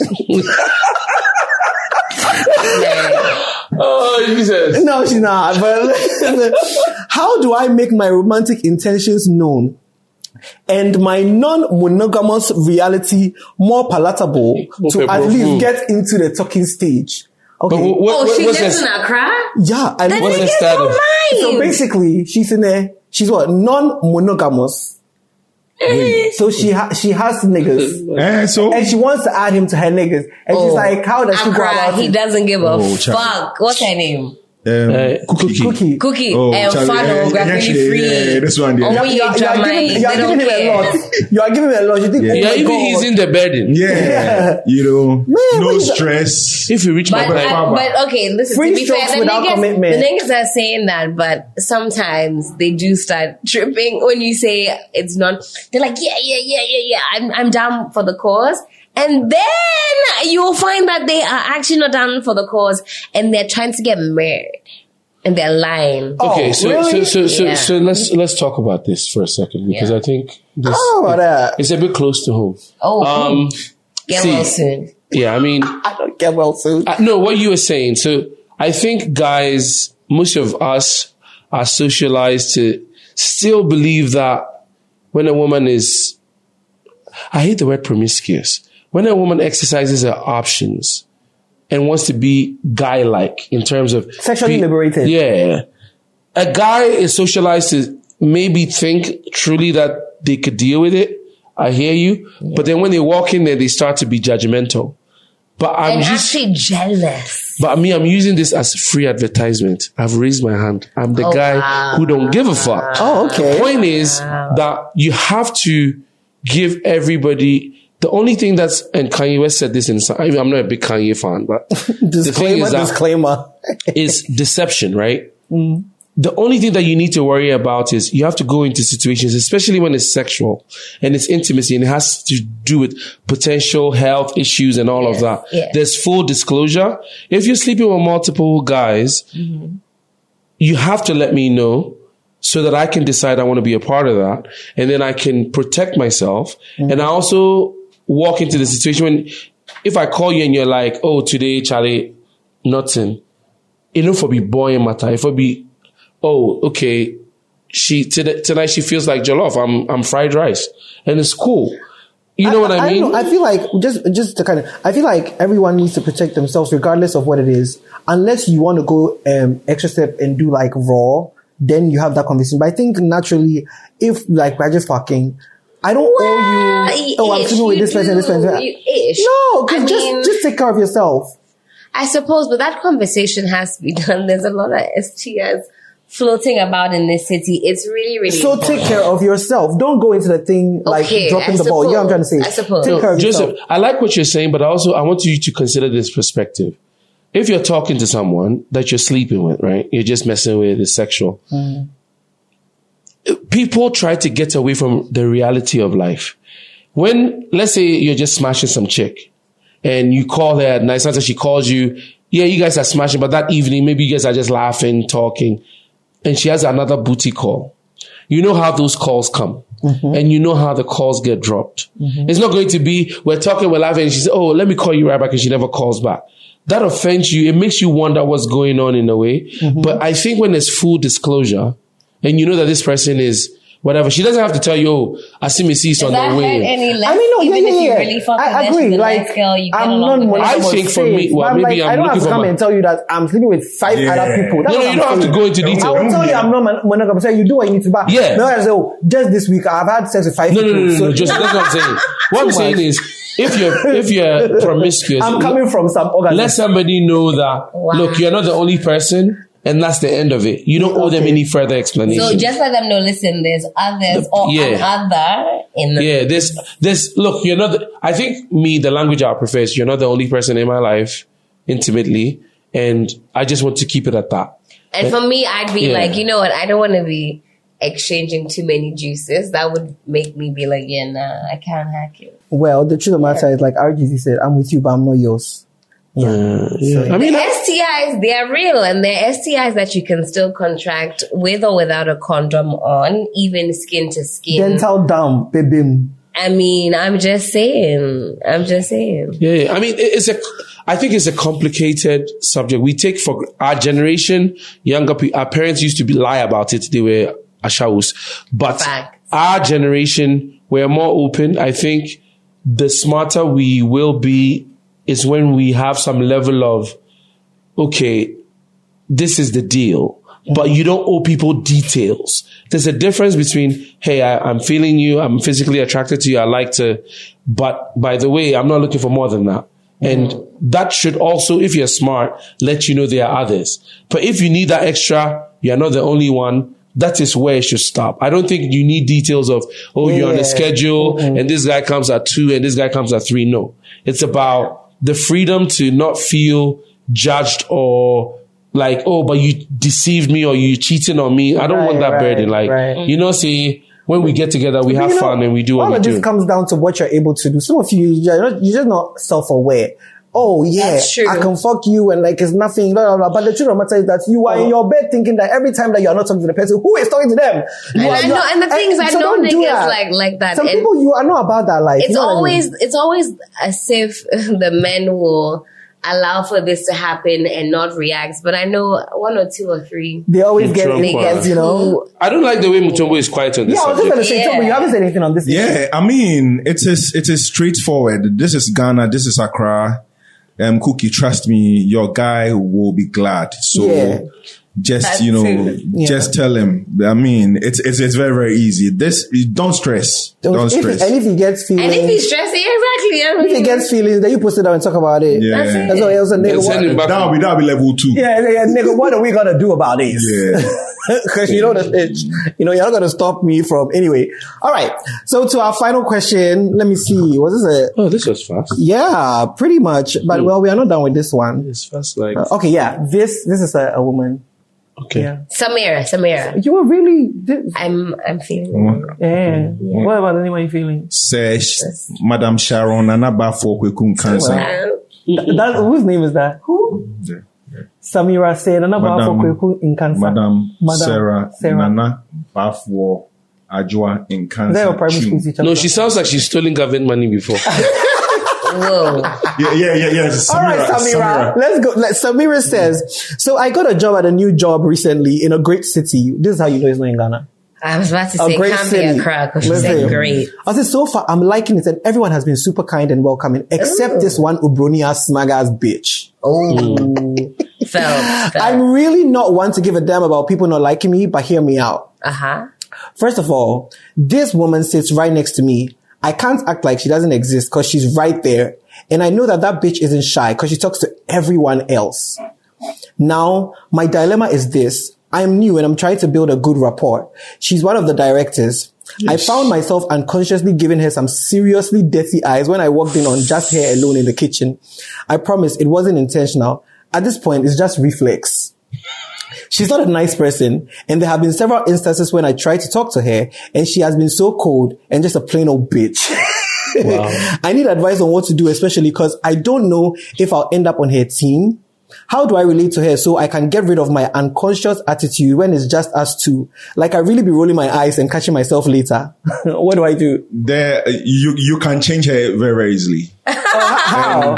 S3: Oh, Jesus.
S2: No, she's not. But how do I make my romantic intentions known and my non-monogamous reality more palatable to at least get into the talking stage? Okay.
S4: She lives in Accra?
S2: Yeah. And
S3: what's the status?
S2: So basically, she's what? Non-monogamous. So she has niggas. And she wants to add him to her niggas. And she's like, how does she go about it?
S4: He doesn't give a fuck. What's her name?
S2: Cookie.
S4: And Fano, graphically free.
S1: Yeah, this one.
S2: You are giving him a lot. You are giving him a lot. You think,
S3: even he's in the burden.
S1: Yeah. No stress.
S3: If you reach my
S4: but okay, listen,
S2: free
S4: to be fair,
S2: commitment.
S4: The niggas are saying that, but sometimes they do start tripping when you say it's not. They're like, yeah. I'm down for the cause. And then you'll find that they are actually not down for the cause and they're trying to get married. And they're lying.
S3: Okay,
S2: really?
S3: so let's talk about this for a second because I think this it's a bit close to home.
S4: Get well soon.
S3: Yeah, I mean,
S2: I don't get well soon.
S3: No, what you were saying. So I think guys, most of us are socialized to still believe that when a woman is, I hate the word promiscuous. When a woman exercises her options and wants to be guy-like in terms of
S2: sexually liberated.
S3: Yeah. A guy is socialized to maybe think truly that they could deal with it. I hear you. Yeah. But then when they walk in there, they start to be judgmental. But I'm
S4: actually jealous.
S3: But I'm using this as free advertisement. I've raised my hand. I'm the guy who don't give a fuck.
S2: Oh, okay.
S3: The point is that you have to give everybody. The only thing and Kanye West said this I'm not a big Kanye fan, but
S2: disclaimer
S3: is deception, right? Mm. The only thing that you need to worry about is you have to go into situations, especially when it's sexual and it's intimacy and it has to do with potential health issues and all of that. Yeah. There's full disclosure. If you're sleeping with multiple guys, you have to let me know so that I can decide I want to be a part of that. And then I can protect myself. And I also walk into the situation when, if I call you and you're like, oh, today, Charlie, nothing. For be boy matter. If I be, oh, okay, tonight she feels like jollof. I'm fried rice. And it's cool. You know what I mean?
S2: I feel like, just to I feel like everyone needs to protect themselves regardless of what it is. Unless you want to go extra step and do like raw, then you have that conversation. But I think naturally, if like we're just fucking, I don't owe you. Oh, I'm sleeping with this person. No, because just take care of yourself.
S4: I suppose, but that conversation has to be done. There's a lot of STIs floating about in this city. It's really, really
S2: so important. Take care of yourself. Don't go into the thing like dropping the ball. You know what I'm trying to say?
S4: I suppose.
S2: Take care of yourself.
S3: Joseph, I like what you're saying, but also I want you to consider this perspective. If you're talking to someone that you're sleeping with, right? You're just messing with, it's sexual. People try to get away from the reality of life. When, let's say you're just smashing some chick and you call her at night, sometimes she calls you, yeah, you guys are smashing, but that evening, maybe you guys are just laughing, talking, and she has another booty call. You know how those calls come. And you know how the calls get dropped. It's not going to be, we're talking, we're laughing, and she says, oh, let me call you right back, and she never calls back. That offends you. It makes you wonder what's going on in a way. But I think when there's full disclosure, and you know that this person is whatever. She doesn't have to tell you, oh, I see me on the way.
S4: I mean, no, even if you really fuck with
S2: I agree. Like,
S4: girl, you
S2: I'm not monogamous.
S3: I think for me, well, maybe
S2: I don't have to come and tell you that I'm sleeping with 5 other people.
S3: No, you don't have to go into detail.
S2: I will tell you I'm not monogamous. So you do what you need to buy.
S3: Yeah.
S2: No, I say, oh, just this week I've had sex with 5 people.
S3: No, just that's what I'm saying. What I'm saying is, if you're promiscuous,
S2: I'm coming from some organism.
S3: Let somebody know that, look, you're not the only person. And that's the end of it. You don't owe them any further explanation.
S4: So just let them know, listen, there's others another in the...
S3: there's, look, you're not, I think the language I prefer is you're not the only person in my life intimately. And I just want to keep it at that.
S4: And for me, I'd be like, you know what? I don't want to be exchanging too many juices. That would make me be like, yeah, nah, I can't hack it.
S2: Well, the truth of the matter is, like RGZ said, I'm with you, but I'm not yours.
S3: Yeah.
S4: I mean, STIs, they are real, and they're STIs that you can still contract with or without a condom on, even skin to skin.
S2: Dental down, baby.
S4: I mean, I'm just saying.
S3: Yeah. I mean, I think it's a complicated subject. We take for our generation, younger people, our parents used to lie about it. They were ashawus. But our generation, we're more open. I think the smarter we will be is when we have some level of, okay, this is the deal, but you don't owe people details. There's a difference between, hey, I'm feeling you, I'm physically attracted to you, I like to, but by the way, I'm not looking for more than that. And that should also, if you're smart, let you know there are others. But if you need that extra, you're not the only one. That is where it should stop. I don't think you need details of, you're on a schedule and this guy comes at 2 and this guy comes at 3. No, it's about the freedom to not feel judged or like, but you deceived me or you cheating on me. I don't want that burden. Like, you know, see, when we get together, we have fun and we do what we do.
S2: All of this comes down to what you're able to do. Some of you, you're just not self-aware. Oh yeah, I can fuck you and like it's nothing, blah, blah, blah. But the truth of the matter is that you are in your bed thinking that every time that you are not talking to the person, who is talking to them?
S4: And the thing is, I know niggas like that.
S2: Some people, you are not about that life.
S4: It's always as if the men will allow for this to happen and not react. But I know 1 or 2 or 3.
S2: They always get niggas, you know.
S3: I don't like the way Mutombo is quiet on this subject.
S2: I was just going to say, Tombo, you haven't said anything on this.
S1: Yeah, I mean, it is straightforward. This is Ghana. This is Accra. Cookie, trust me, your guy will be glad. So just, just tell him. I mean, it's very, very easy. Don't stress. Don't stress.
S2: And if he gets feelings.
S4: And if he's stressing, exactly.
S2: If he gets feelings, then you post it down and talk about it.
S1: Yeah.
S2: That's all else.
S1: That'll be level 2.
S2: Yeah, nigga, what are we going to do about this?
S1: Yeah.
S2: Because you're not going to stop me from, anyway. All right. So to our final question, let me see. Was this
S3: this was fast.
S2: Yeah, pretty much. But well, we are not done with this one.
S3: It's fast, like.
S2: Okay, yeah. This is a woman.
S3: Okay.
S2: Yeah.
S4: Samira.
S2: You were really.
S4: I'm feeling.
S2: Yeah. What about anyone you feeling?
S1: Sesh, Madam Sharon, Anaba for Kwekun Cancer.
S2: Whose name is that? Who? Yeah. Samira said, Anaba for Kwekun in Cancer.
S1: Madam Sarah. Nana Bafwo Ajwa in Cancer.
S2: They're primary school teacher.
S3: No, she sounds like she's stolen government money before.
S4: Whoa.
S1: Yeah.
S2: All right, Samira. Let's go. Samira says, so I got a job at a new job recently in a great city. This is how you know it's not in Ghana.
S4: I was about to say, can't be a crack, because she said great.
S2: I said, so far, I'm liking it, and everyone has been super kind and welcoming, except this one Ubronia smag-ass bitch.
S4: Oh. Fell.
S2: I'm really not one to give a damn about people not liking me, but hear me out. First of all, this woman sits right next to me. I can't act like she doesn't exist because she's right there. And I know that bitch isn't shy because she talks to everyone else. Now, my dilemma is this. I'm new and I'm trying to build a good rapport. She's one of the directors. I found myself unconsciously giving her some seriously dirty eyes when I walked in on just her alone in the kitchen. I promise it wasn't intentional. At this point, it's just reflex. She's not a nice person, and there have been several instances when I tried to talk to her, and she has been so cold and just a plain old bitch. Wow. I need advice on what to do, especially because I don't know if I'll end up on her team. How do I relate to her so I can get rid of my unconscious attitude when it's just us two? Like I really be rolling my eyes and catching myself later. What do I do?
S1: You can change her very, very easily.
S2: How?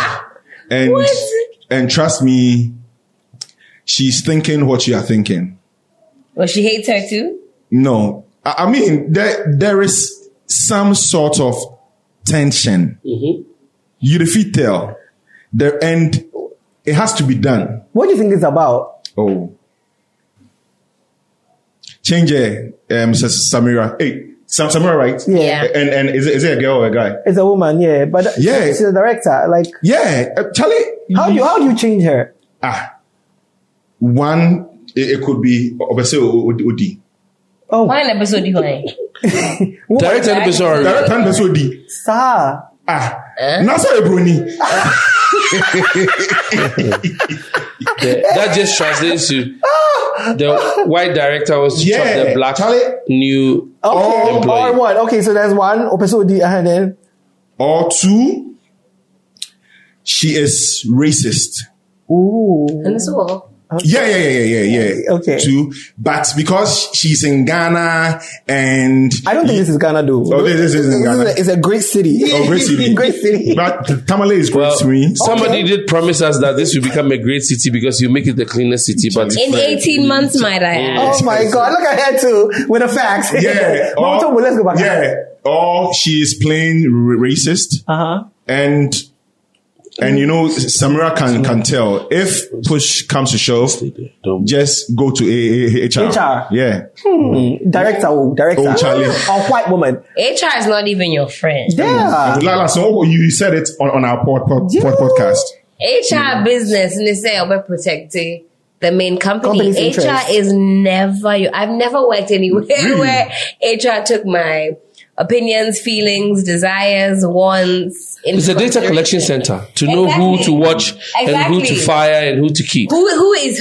S1: And trust me, she's thinking what you are thinking.
S4: Well, she hates her too?
S1: No. I mean, there is some sort of tension.
S3: Mm-hmm.
S1: You defeat tell. And it has to be done.
S2: What do you think it's about?
S1: Oh. Change Samira. Hey, Samira, right?
S2: Yeah.
S1: And is it a girl or a guy?
S2: It's a woman, yeah. But
S1: Yeah.
S2: she's a director. Like,
S1: Yeah. Charlie.
S2: how do you change her?
S1: One, it could be obviously Odi.
S2: Oh,
S4: One episode you going.
S3: Direct episode.
S1: Direct episode Odi.
S2: sir.
S1: Nasa Ebroni.
S3: That just translates to the white director was to chop the black
S1: Charlie.
S3: new
S2: Okay.
S3: employee.
S2: Or what? Okay, so there's one episode, and then
S1: Or two, she is racist.
S2: ooh.
S4: And that's all.
S1: Yeah.
S2: Okay.
S1: Two, but because she's in Ghana and
S2: I don't think this is Ghana, though.
S1: Oh, this is in Ghana.
S2: It's a great city.
S1: Oh, great city.
S2: Great city.
S1: But the Tamale is great
S3: Well,
S1: to me.
S3: somebody did promise us that this will become a great city because you make it the cleanest city. But
S4: In 18 months, might I add.
S2: Oh my God! Look ahead too with the facts.
S1: Yeah.
S2: But let's go back.
S1: Yeah. Or she is playing racist. And you know, Samira can tell if push comes to shove, just go to HR.
S2: HR.
S1: Yeah.
S2: Director.
S1: Oh, Charlie.
S2: A white woman.
S4: HR is not even your friend.
S2: Yeah.
S1: Lala, so you said it on our podcast.
S4: HR business, and they say I'll be protecting the main company.
S2: Company's
S4: HR
S2: interest.
S4: is never you. I've never worked anywhere where HR took my opinions, feelings, desires, wants.
S3: it's a data collection center to know who to watch and who to fire and who to keep.
S4: Who is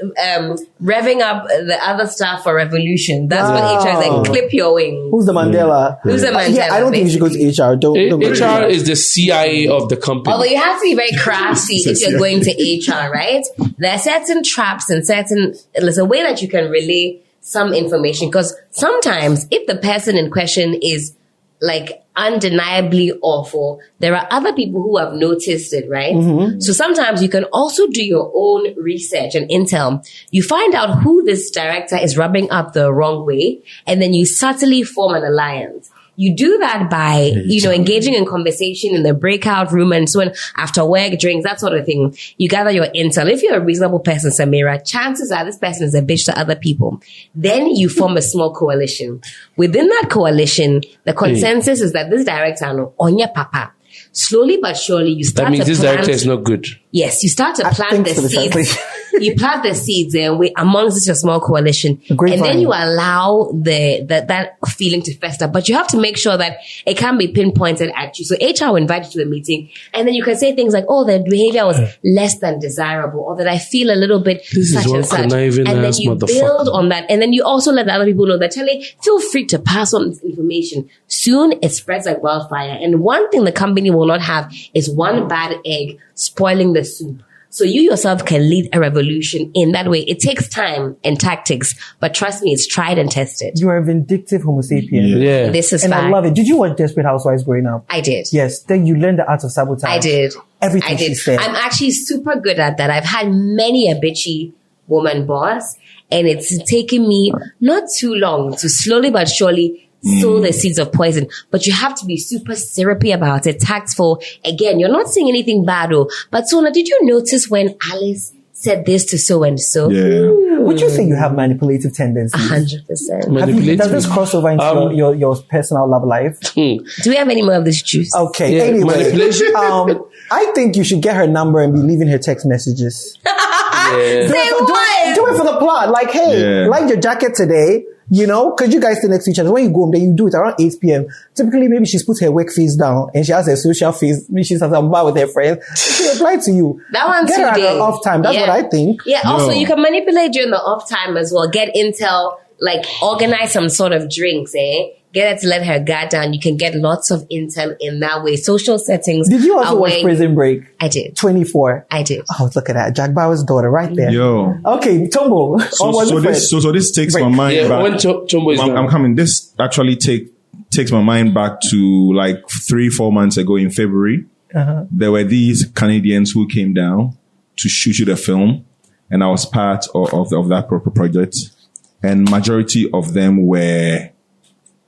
S4: revving up the other stuff for revolution? That's what HR is like. Clip your wings.
S2: Who's the Mandela?
S4: Who's the Mandela?
S2: Yeah, I don't think you should go to HR. Don't go to
S3: HR is the CIA of the company.
S4: Although you have to be very crafty if you're going to HR, right? There are certain traps and there's a way that you can relay some information, because sometimes if the person in question is like undeniably awful, there are other people who have noticed it, right? So sometimes you can also do your own research and intel. You find out who this director is rubbing up the wrong way, and then you subtly form an alliance. You do that by, engaging in conversation in the breakout room and so on, after work, drinks, that sort of thing. You gather your intel. If you're a reasonable person, Samira, chances are this person is a bitch to other people. Then you form a small coalition. Within that coalition, the consensus is that this director, Onya Papa, slowly but surely you start
S3: That means
S4: to
S3: this
S4: plant,
S3: director is not good.
S4: Yes, you start to plant the
S2: for the
S4: seeds.
S2: translation.
S4: You plant the seeds amongst your small coalition, and then you allow that feeling to fester. But you have to make sure that it can be pinpointed at you. So HR will invite you to a meeting, and then you can say things like, "Oh, the behavior was less than desirable," or that I feel a little bit
S3: This is
S4: such
S3: one
S4: and such. And
S3: conniving
S4: then
S3: ass
S4: you
S3: motherfucker.
S4: build on that, and then you also let the other people know that, Charlie, feel free to pass on this information. Soon it spreads like wildfire. And one thing the company will not have is one bad egg spoiling the soup. So you yourself can lead a revolution in that way. It takes time and tactics, but trust me, it's tried and tested.
S2: You are a vindictive Homo sapien.
S3: Yeah.
S4: This is
S2: And
S4: fact.
S2: I love it. Did you watch Desperate Housewives growing up?
S4: I did.
S2: Yes. Then you learned the art of sabotage.
S4: I did.
S2: Everything
S4: I did.
S2: she said.
S4: I'm actually super good at that. I've had many a bitchy woman boss, and it's taken me not too long to slowly but surely sow the seeds of poison. But you have to be super syrupy about it, tactful. Again, you're not saying anything bad, but Sona, did you notice when Alice said this to so and so?
S1: Yeah.
S2: Would you say you have manipulative tendencies?
S4: 100%.
S2: Does this cross over into your personal love life?
S4: Do we have any more of this juice?
S2: Okay.
S3: Yeah,
S2: Anyway,
S3: manipulation.
S2: I think you should get her number and be leaving her text messages.
S3: Yeah.
S2: Do it for the plot. Like, hey, like your jacket today. Because you guys sit next to each other. When you go home, then you do it around 8 p.m. Typically, maybe she's put her work face down and she has her social face. Maybe she's at a bar with her friends. She reply to you.
S4: That one's
S2: Get her at
S4: too
S2: her
S4: big.
S2: off time. That's what I think.
S4: Yeah, also you can manipulate during the off time as well. Get intel, like organize some sort of drinks, Get her to let her guard down. You can get lots of intel in that way. Social settings.
S2: Did you also watch Prison Break?
S4: I did.
S2: 24.
S4: I did.
S2: Oh, look at that. Jack Bauer's daughter right there.
S1: Yo.
S2: Okay, Tombo.
S1: So this takes my mind
S3: Yeah,
S1: back.
S3: when Chombo is
S1: I'm coming. This actually takes my mind back to like 3-4 months ago in February. There were these Canadians who came down to shoot the film, and I was part of that project. And majority of them were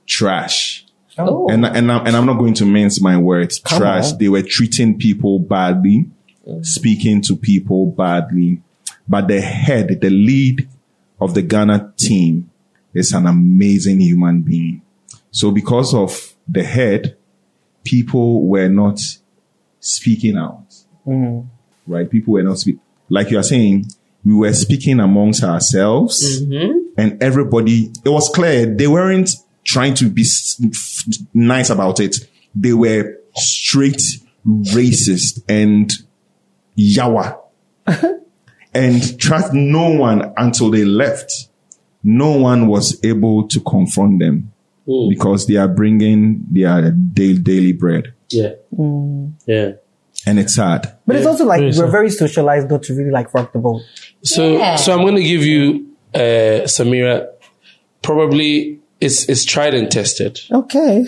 S1: trash.
S2: Oh.
S1: And I'm not going to mince my words. Trash.
S2: on.
S1: They were treating people badly, speaking to people badly. But the lead of the Ghana team is an amazing human being. So because of the head, people were not speaking out. Right? People were not speaking. Like you are saying, we were speaking amongst ourselves, and everybody, it was clear they weren't trying to be nice about it. They were straight racist and yawa. And trust no one until they left. No one was able to confront them because they are bringing their daily bread.
S3: Yeah. Yeah.
S1: And it's sad.
S2: But it's also like
S3: Very
S2: we're
S3: sad.
S2: very socialized not to really like rock the boat.
S3: So I'm going to give you, Samira, probably it's tried and tested.
S2: Okay.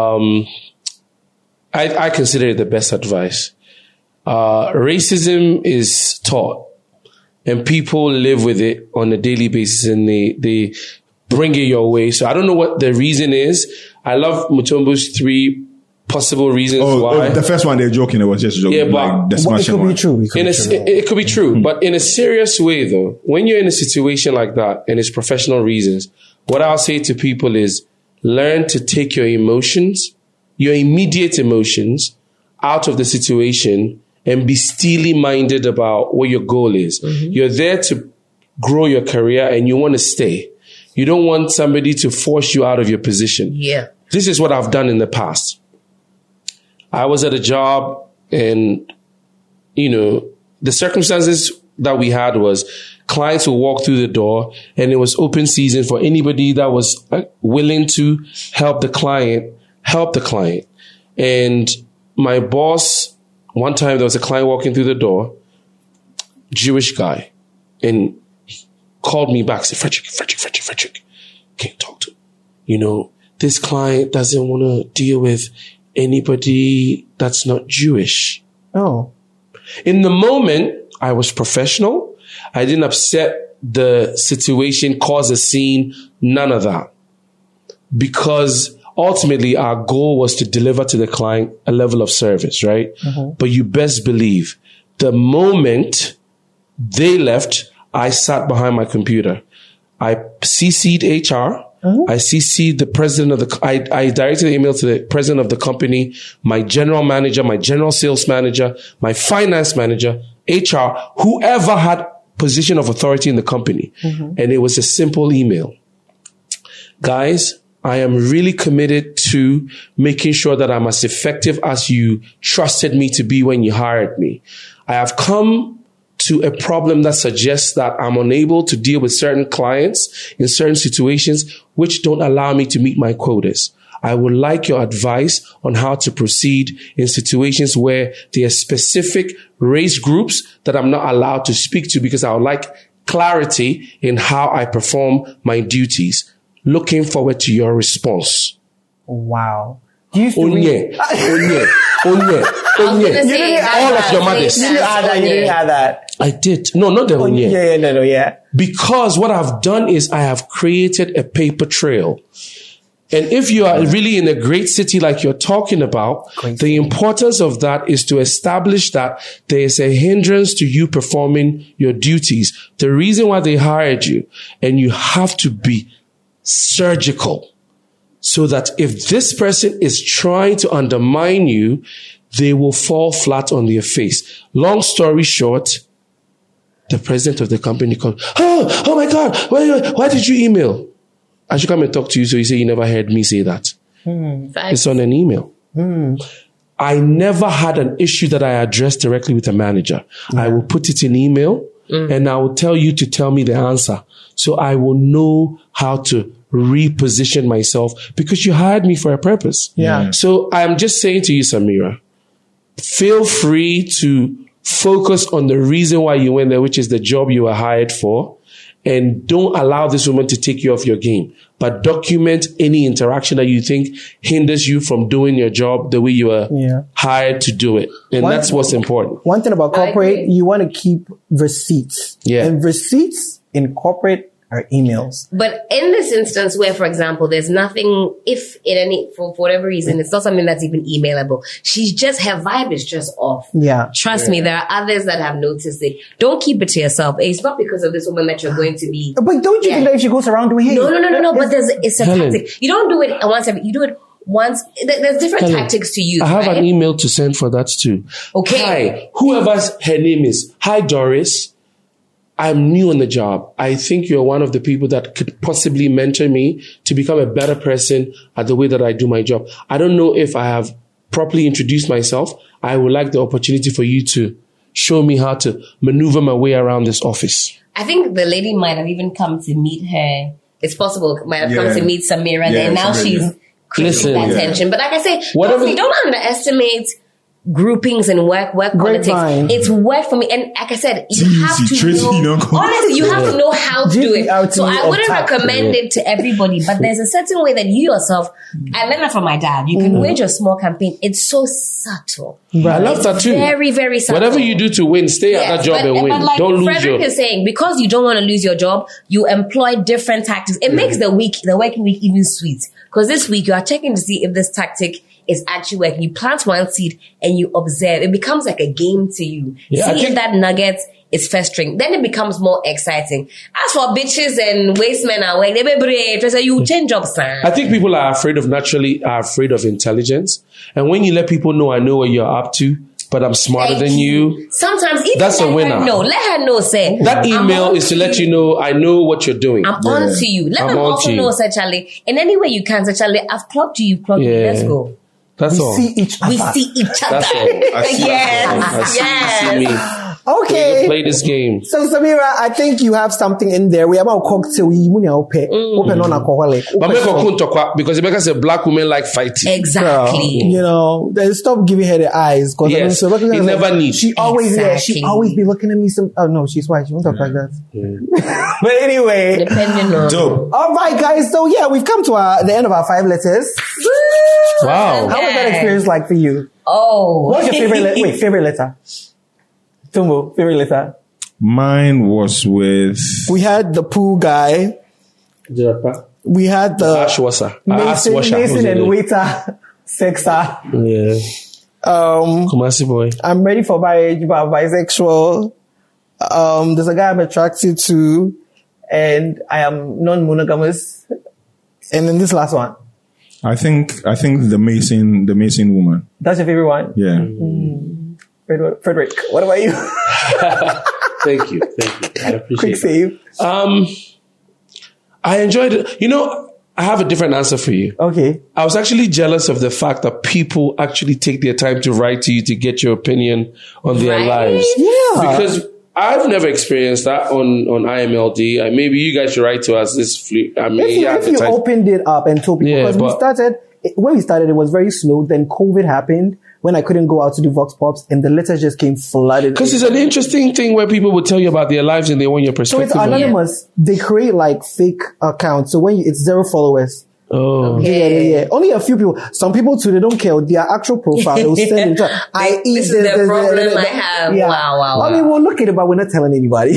S3: I consider it the best advice. Racism is taught and people live with it on a daily basis and they bring it your way. So I don't know what the reason is. I love Mutombo's 3 possible reasons why.
S1: The first one they're joking, it was just joking.
S3: Yeah, but
S1: like the
S2: It
S1: smashing
S2: could
S1: one.
S2: be true.
S3: It could be true, but in a serious way though, when you're in a situation like that and it's professional reasons, what I'll say to people is learn to take your emotions, your immediate emotions out of the situation and be steely minded about what your goal is. You're there to grow your career and you want to stay. You don't want somebody to force you out of your position.
S4: Yeah.
S3: This is what I've done in the past. I was at a job and, the circumstances that we had was clients would walk through the door and it was open season for anybody that was willing to help the client. And my boss, one time there was a client walking through the door, Jewish guy, and he called me back, said, Frederick, can't talk to him. This client doesn't want to deal with anybody that's not Jewish.
S2: Oh.
S3: In the moment, I was professional. I didn't upset the situation, cause a scene, none of that. Because ultimately our goal was to deliver to the client a level of service, right? But you best believe the moment they left, I sat behind my computer. I CC'd HR. I CC'd the president of I directed the email to the president of the company, my general manager, my general sales manager, my finance manager, HR, whoever had position of authority in the company. And it was a simple email. Guys, I am really committed to making sure that I'm as effective as you trusted me to be when you hired me. I have come to a problem that suggests that I'm unable to deal with certain clients in certain situations which don't allow me to meet my quotas. I would like your advice on how to proceed in situations where there are specific race groups that I'm not allowed to speak to because I would like clarity in how I perform my duties. Looking forward to your response.
S2: Wow. You used to
S3: Onye.
S4: All of your mothers.
S2: You didn't have that.
S3: I did. No, not the onye.
S2: Yeah.
S3: Because what I've done is I have created a paper trail. And if you are really in a great city like you're talking about, the importance of that is to establish that there is a hindrance to you performing your duties. The reason why they hired you, and you have to be surgical so that if this person is trying to undermine you, they will fall flat on their face. Long story short, the president of the company called, oh my God, why did you email? I should come and talk to you so you say you never heard me say that. It's on an email. I never had an issue that I addressed directly with a manager. I will put it in email and I will tell you to tell me the answer. So I will know how to reposition myself because you hired me for a purpose.
S2: Yeah.
S3: So I'm just saying to you, Samira, feel free to focus on the reason why you went there, which is the job you were hired for. And don't allow this woman to take you off your game, but document any interaction that you think hinders you from doing your job the way you were hired to do it. And that's what's important.
S2: One thing about corporate, you want to keep receipts.
S3: Yeah.
S2: And receipts in corporate our emails.
S4: But in this instance where, for example, there's nothing, if in any, for whatever reason, it's not something that's even emailable, her vibe is just off.
S2: Yeah.
S4: Trust me, there are others that have noticed it. Don't keep it to yourself. It's not because of this woman that you're going to be.
S2: But don't you think that if she goes around doing it?
S4: No, but it's a tactic. You don't do it once you do it once. There's different tactics to use.
S3: I have an email to send for that too.
S4: Okay.
S3: Hi, whoever's her name is. Hi, Doris. I'm new on the job. I think you're one of the people that could possibly mentor me to become a better person at the way that I do my job. I don't know if I have properly introduced myself. I would like the opportunity for you to show me how to maneuver my way around this office.
S4: I think the lady might have even come to meet her. It's possible, might have come to meet Samira, and now she's creating that tension. But like I say, don't underestimate groupings and work politics. It's work for me, and like I said, you have to know. Honestly, you have to know how to do it. So I wouldn't recommend it to everybody, but there's a certain way that you yourself. I learned that from my dad. You can wage a small campaign. It's so subtle.
S3: I love that too.
S4: Very, very subtle.
S3: Whatever you do to win, stay at that job and win.
S4: But like
S3: don't lose
S4: Frederick is saying, because you don't want to lose your job, you employ different tactics. It makes the working week even sweet. Because this week you are checking to see if this tactic is actually working. You plant one seed and you observe. It becomes like a game to you. See if that nugget is festering. Then it becomes more exciting. As for bitches and waste men are way, you change jobs.
S3: I think people are afraid of intelligence. And when you let people know, I know what you're up to, but I'm smarter than you.
S4: Sometimes even
S3: that's a winner.
S4: Let her know, say.
S3: That email is to let you know, I know what you're doing.
S4: I'm on to you. Let them also know, say, Charlie, in any way you can, say, Charlie, I've clocked you, you've clocked me. Let's go.
S3: That's all.
S2: We see each other.
S3: That's all.
S4: Yes.
S2: Okay.
S3: Play this game.
S2: So Samira, I think you have something in there. We have about cocktail. Open non-alcoholic.
S3: Because Rebecca said black women like fighting.
S4: Exactly.
S2: Then stop giving her the eyes.
S3: Yes. You never need.
S2: She always be looking at me. She's white. She won't talk like that. But anyway.
S4: Depending on.
S1: Dope.
S2: All right, guys. So yeah, we've come to the end of our 5 letters.
S3: Wow.
S2: How was that experience like for you?
S4: Oh.
S2: What's your favorite letter? Tumbo, favorite letter?
S1: Mine was with...
S2: We had the pool guy. We had the Mason and waiter sexer.
S3: Yeah. Kumasi boy.
S2: I'm ready for marriage, but I'm bisexual. There's a guy I'm attracted to, and I am non-monogamous. And then this last one.
S1: I think the Mason woman.
S2: That's your favorite one?
S1: Yeah.
S2: Frederick, what about you?
S3: Thank you. I appreciate
S2: Quick save.
S3: I enjoyed it. I have a different answer for you.
S2: Okay.
S3: I was actually jealous of the fact that people actually take their time to write to you to get your opinion on their lives.
S2: Yeah.
S3: Because I've never experienced that on IMLD. Maybe you guys should write to us this if you
S2: opened it up and told people, because when we started, it was very slow. Then COVID happened when I couldn't go out to do Vox Pops, and the letters just came flooded.
S3: Because it's an interesting thing where people would tell you about their lives and they want your perspective.
S2: So it's anonymous. They create like fake accounts. So it's 0 followers.
S3: Oh.
S2: Okay. Yeah. Only a few people. Some people too, they don't care. Their actual profile, they will send it.
S4: This is the problem I have.
S2: Yeah.
S4: Wow.
S2: I mean, we'll look at it, but we're not telling anybody.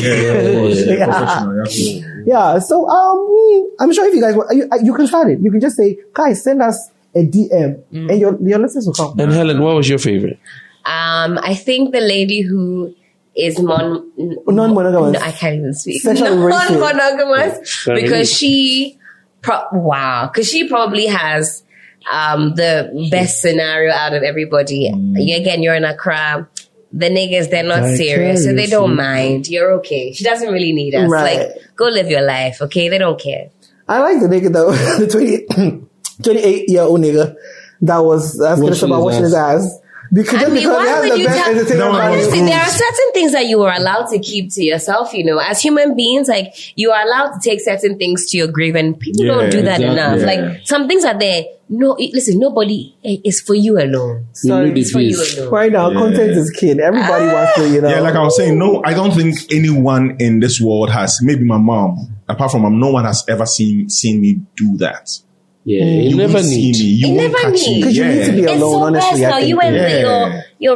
S2: Yeah. So, I'm sure if you guys you can start it. You can just say, guys, send us a DM and your listeners will come.
S3: And Helen, what was your favorite?
S4: I think the lady who is
S2: non-monogamous.
S4: No, I can't even speak.
S2: Non-monogamous
S4: because she probably has the best scenario out of everybody. Again, you're in Accra. The niggas, they're not serious, so they don't mind. You're okay. She doesn't really need us.
S2: Right.
S4: Like, go live your life, okay? They don't care.
S2: I like the nigga though, the 28-year-old nigga that was asking us about washing his ass. Because they have the best entertainment.
S4: Honestly, there are certain things that you are allowed to keep to yourself, As human beings, like, you are allowed to take certain things to your grave, and people don't do that enough. Yeah. Like, some things are there. No, listen, nobody is for you alone.
S2: Sorry,
S4: it's for you alone.
S2: Right now, content is king. Everybody wants to,
S1: Yeah, like I was saying, no, I don't think anyone in this world has, maybe my mom, apart from mom, no one has ever seen me do that.
S3: Yeah, you never need
S1: me. You won't catch me.
S2: Because you need to be alone, honestly.
S4: Personal. You and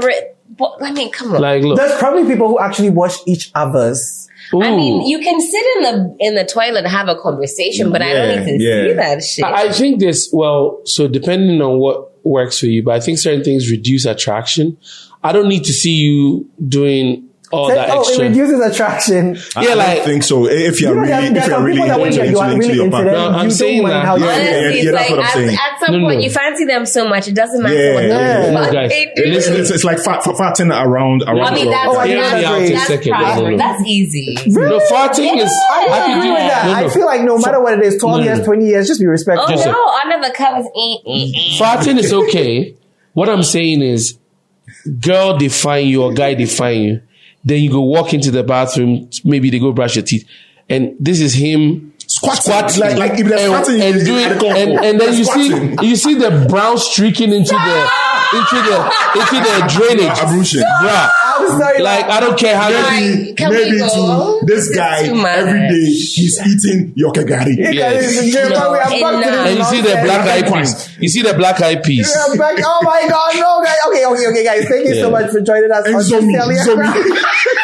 S4: But I mean, come on.
S3: Like, look.
S2: There's probably people who actually watch each other's.
S3: Ooh.
S4: I mean, you can sit in the toilet and have a conversation, but I don't need to see that shit.
S3: I think this, so depending on what works for you, but I think certain things reduce attraction. I don't need to see you doing all that extra.
S2: It reduces attraction.
S1: I don't think so. If you're really into your partner.
S2: No,
S3: I'm saying that.
S4: Honestly,
S1: that's what I'm saying.
S4: At some point, you fancy them so much, it doesn't matter what they do.
S1: It's like farting around.
S4: I mean, that's easy.
S2: Really?
S3: No, farting is...
S2: I agree with that. I feel like no matter what it is, 12 years, 20 years, just be respectful.
S4: Oh, no, under the covers.
S3: Farting is okay. What I'm saying is, girl define you or guy define you. Then you go walk into the bathroom, maybe they go brush your teeth. And this is him squatting.
S1: Like if they're squatting
S3: and then you see the brown streaking into the drainage. Bruh.
S2: I'm sorry.
S3: Like, I don't care how
S1: maybe to this guy every day he's eating your kegari.
S3: Yes. And you see the black eye piece. You see the black eye piece.
S2: Oh my God, no guys. Okay, guys. Thank you so much for joining us on Sincerely.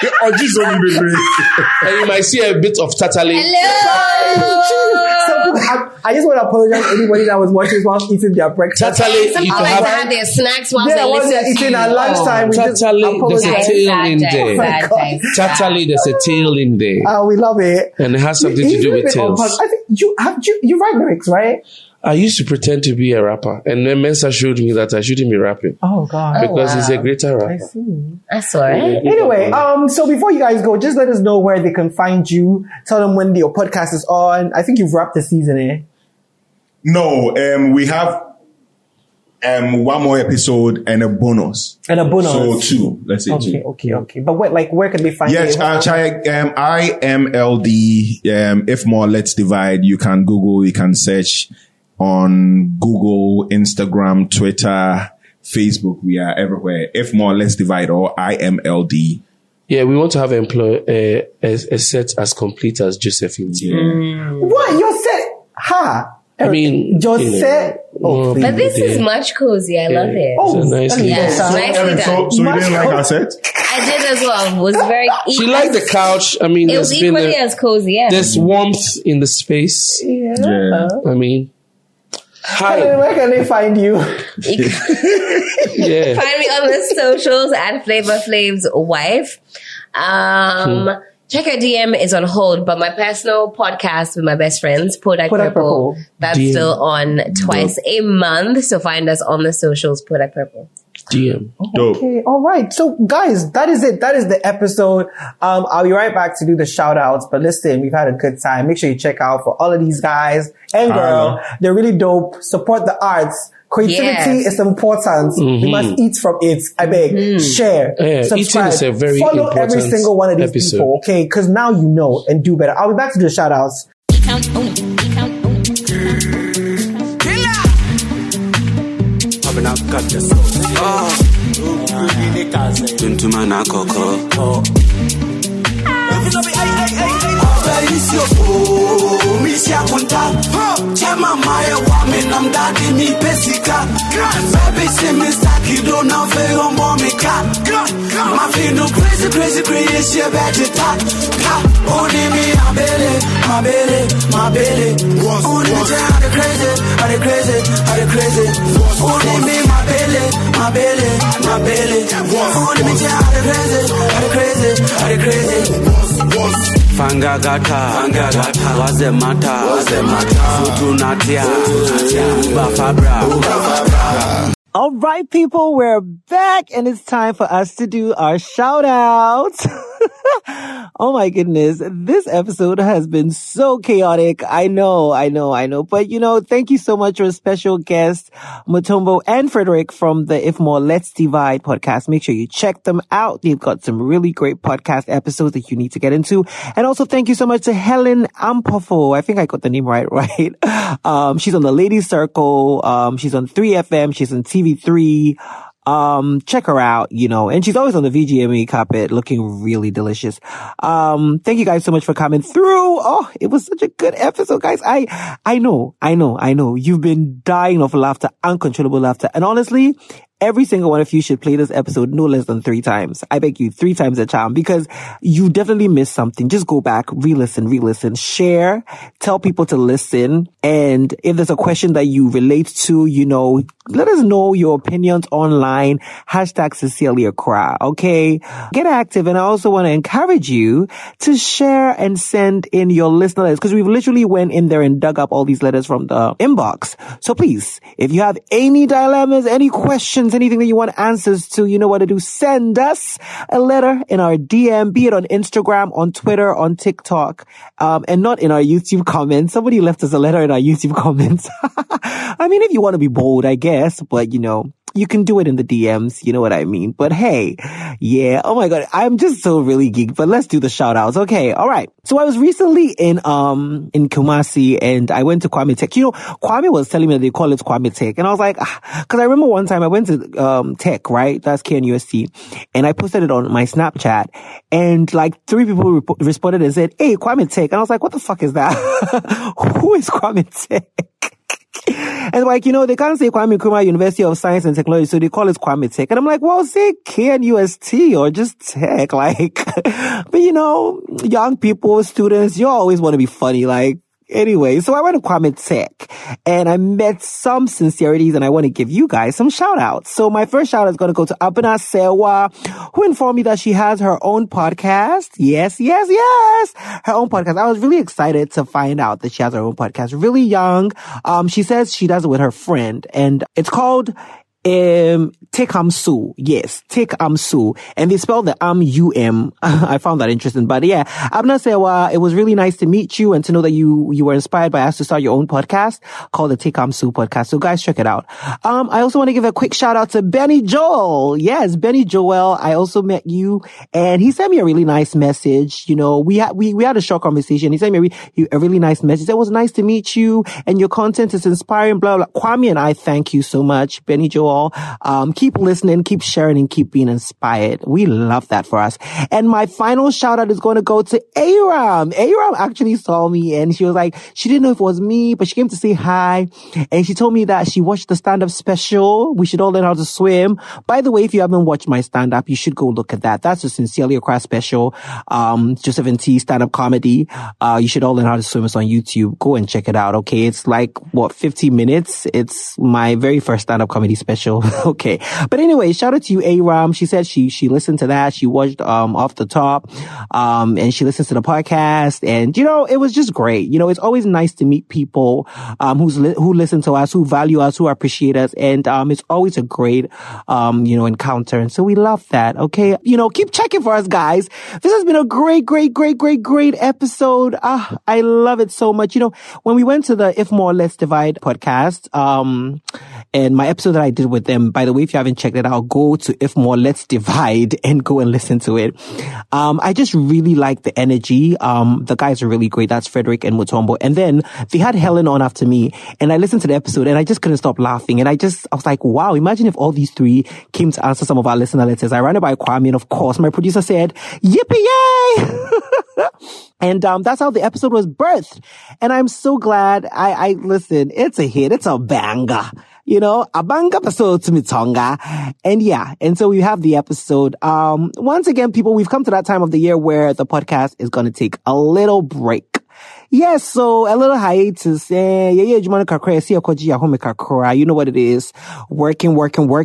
S3: And you might see a bit of tattling.
S2: I just want to apologize to anybody that was watching while eating their breakfast.
S3: Tattling,
S4: some people like to have their snacks while
S2: they're eating at lunchtime.
S3: Tattling, there's a tail in there. Tattling, there's a tail in there.
S2: We love it.
S3: And it has something to do with tails.
S2: I think you write lyrics, right?
S3: I used to pretend to be a rapper, and then Mensa showed me that I shouldn't be rapping.
S2: Oh God!
S3: Because he's a greater rapper.
S2: I see.
S4: That's all right.
S2: Anyway, so before you guys go, just let us know where they can find you. Tell them when your podcast is on. I think you've wrapped the season, eh?
S1: No, we have one more episode and a bonus. So 2. Let's say 2.
S2: Okay. But where can they find you?
S1: Yes, IMLD. If more, let's divide. You can Google. You can search on Google, Instagram, Twitter, Facebook. We are everywhere. If more, let's divide, or IMLD.
S3: Yeah, we want to have a set as complete as Josephine.
S2: What? Your set? Ha!
S3: I mean,
S2: your set.
S4: But this is much cozy. I love it.
S2: Oh,
S3: nicely
S2: nicely
S1: done. So you didn't like our set?
S4: I did as well. It was very.
S3: She liked the couch. I mean,
S4: it was equally as cozy. Yeah.
S3: There's warmth in the space.
S2: Yeah.
S3: I mean. Hi.
S2: Where can they find you?
S4: Find me on the socials at Flavor Flav's wife. Check her DM is on hold, but my personal podcast with my best friends, Podak Purple, that's DM. Still on twice a month. So find us on the socials, Podak Purple.
S3: DM.
S2: Okay, all right. So guys, that is it. That is the episode. I'll be right back to do the shout outs, but listen, we've had a good time. Make sure you check out for all of these guys and girl. They're really dope. Support the arts. Creativity is important. We must eat from it. I beg. Share. Subscribe.
S3: Is a very
S2: follow every single one of these people, okay? Because now you know and do better. I'll be back to do the shout outs.
S5: Misia kunta chema maye wame namdadi mi pesika baby say Mr. Kido na fe ombo mi ka ma feel crazy she better ta only me my belly only me are the crazy only me my belly only me are the crazy Fanga gata, wazemata, futunatia, uba fabra.
S2: All right, people, we're back and it's time for us to do our shout outs. Oh my goodness. This episode has been so chaotic. I know. But thank you so much for a special guest, Mutombo and Frederick from the If More Let's Divide podcast. Make sure you check them out. They've got some really great podcast episodes that you need to get into. And also thank you so much to Helen Ampofo. I think I got the name right? She's on the Ladies Circle. She's on 3FM. She's on TV3. Check her out, and she's always on the VGME carpet looking really delicious. Thank you guys so much for coming through. Oh, it was such a good episode, guys. I know. You've been dying of laughter, uncontrollable laughter. And honestly, every single one of you should play this episode no less than 3 times. I beg you, 3 times a charm, because you definitely missed something. Just go back, re-listen, share, tell people to listen. And if there's a question that you relate to, let us know your opinions online. #SincerelyAccra. Okay. Get active. And I also want to encourage you to share and send in your listener letters, because we've literally went in there and dug up all these letters from the inbox. So please, if you have any dilemmas, any questions, anything that you want answers to, you know what to do. Send us a letter in our DM, be it on Instagram, on Twitter, on TikTok, and not in our YouTube comments. Somebody left us a letter in our YouTube comments. I mean, if you want to be bold, I guess, but you can do it in the DMs. You know what I mean? But hey, yeah. Oh my God. I'm just so really geeked, but let's do the shout outs. Okay. All right. So I was recently in Kumasi, and I went to Kwame Tech. Kwame was telling me that they call it Kwame Tech. And I was like, cause I remember one time I went to, Tech, right? That's KNUST. And I posted it on my Snapchat, and like 3 people responded and said, "Hey, Kwame Tech." And I was like, what the fuck is that? Who is Kwame Tech? And they can't say Kwame Nkrumah University of Science and Technology, so they call it Kwame Tech. And I'm like, well, say KNUST or just Tech, but young people, students, you always want to be funny, Anyway, so I went to Kwame Tech, and I met some sincerities, and I want to give you guys some shout outs. So my first shout out is going to go to Abena Sewa, who informed me that she has her own podcast. Yes. Her own podcast. I was really excited to find out that she has her own podcast. Really young. She says she does it with her friend, and it's called Tekamsu. Yes, Tekamsu. And they spell the U-M. I found that interesting. But yeah, Abna Sewa, it was really nice to meet you and to know that you were inspired by us to start your own podcast called the Tekamsu podcast. So guys, check it out. I also want to give a quick shout out to Benny Joel. Yes, Benny Joel. I also met you, and he sent me a really nice message. We had a short conversation. He sent me a really nice message. It was nice to meet you, and your content is inspiring, blah, blah. Kwame and I thank you so much, Benny Joel. Keep listening, keep sharing, and keep being inspired. We love that for us. And my final shout out is going to go to Aram. Aram actually saw me, and she was like, she didn't know if it was me, but she came to say hi. And she told me that she watched the stand-up special. We should all learn how to swim. By the way, if you haven't watched my stand-up, you should go look at that. That's a Sincerely Accra special. Joseph and T stand-up comedy. You should all learn how to swim. It's on YouTube. Go and check it out. Okay. It's 15 minutes. It's my very first stand-up comedy special. Okay. But anyway, shout out to you, Aram. She said she listened to that. She watched, Off the Top. And she listens to the podcast, and, it was just great. It's always nice to meet people, who listen to us, who value us, who appreciate us. And, it's always a great, encounter. And so we love that. Okay. Keep checking for us, guys. This has been a great episode. I love it so much. When we went to the If More Let's Divide podcast, and my episode that I did with them, by the way, if you haven't checked it out, go to If More Let's Divide and go and listen to it. I just really like the energy. The guys are really great. That's Frederick and Mutombo. And then they had Helen on after me, and I listened to the episode, and I just couldn't stop laughing. And I was like, wow, imagine if all these 3 came to answer some of our listener letters. I ran it by Kwame, and of course, my producer said, yippee yay! And that's how the episode was birthed. And I'm so glad. I listen, it's a hit. It's a banger. A banga episode to Mitonga. And yeah, and so we have the episode. Once again, people, we've come to that time of the year where the podcast is going to take a little break. Yes, so a little hiatus. You know what it is. Working,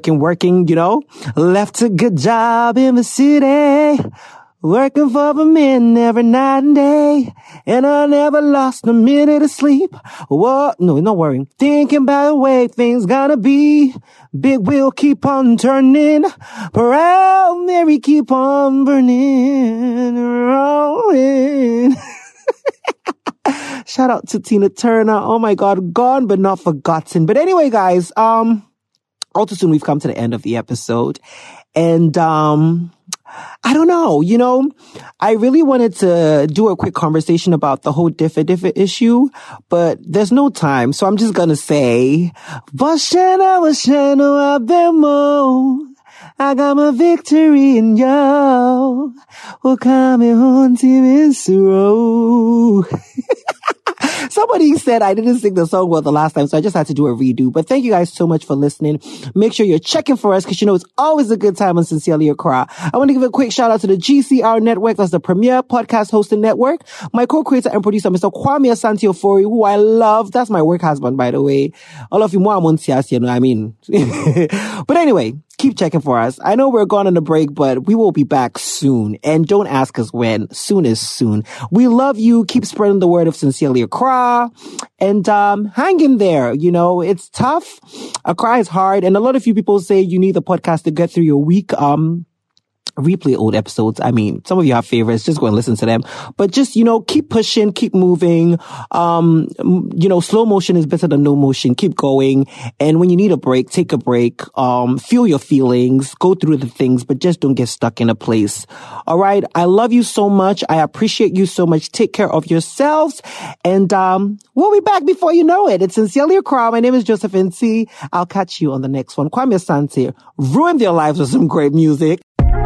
S2: left a good job in the city. Working for the men every night and day, and I never lost a minute of sleep. What? No, not worrying. Thinking about the way things gonna be. Big wheel keep on turning. Proud Mary keep on burning, rolling. Shout out to Tina Turner. Oh my God, gone but not forgotten. But anyway, guys, all too soon we've come to the end of the episode, and I don't know, I really wanted to do a quick conversation about the whole differ issue, but there's no time. So I'm just going to say, I got my victory in yo. So somebody said I didn't sing the song well the last time, so I just had to do a redo. But thank you guys so much for listening. Make sure you're checking for us because it's always a good time on Sincerely Accra. I want to give a quick shout out to the GCR Network. That's the premier podcast hosting network. My co-creator and producer, Mr. Kwame Asante Ofori, who I love. That's my work husband, by the way. All of you, more you know what I mean. But anyway, keep checking for us. I know we're gone on a break, but we will be back soon. And don't ask us when. Soon is soon. We love you. Keep spreading the word of Sincerely Accra. And hang in there. It's tough. Accra is hard. And a lot of you people say you need the podcast to get through your week. Replay old episodes. I mean, some of you have favorites. Just go and listen to them. But just, keep pushing, keep moving. Slow motion is better than no motion. Keep going. And when you need a break, take a break. Feel your feelings, go through the things, but just don't get stuck in a place. All right. I love you so much. I appreciate you so much. Take care of yourselves. And, we'll be back before you know it. It's Sincerely Accra. My name is Josephine T. I'll catch you on the next one. Kwame Asante ruined their lives with some great music.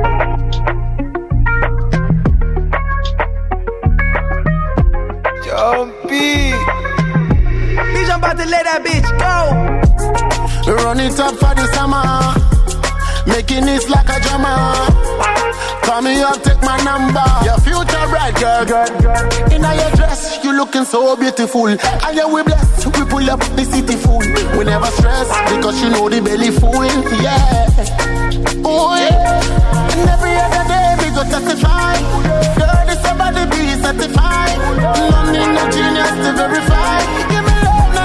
S5: Bitch, I'm about to let that bitch go. Run it up for the summer, making it like a drama. Call me up, take my number. Your future bright, girl. In your dress, you looking so beautiful. And yeah, we blessed, we pull up the city full. We never stress, because you know the belly full. Yeah. Oh, yeah. And every other day, we go testify. Girl, this somebody be certified. No need no genius to verify. Give me love, no.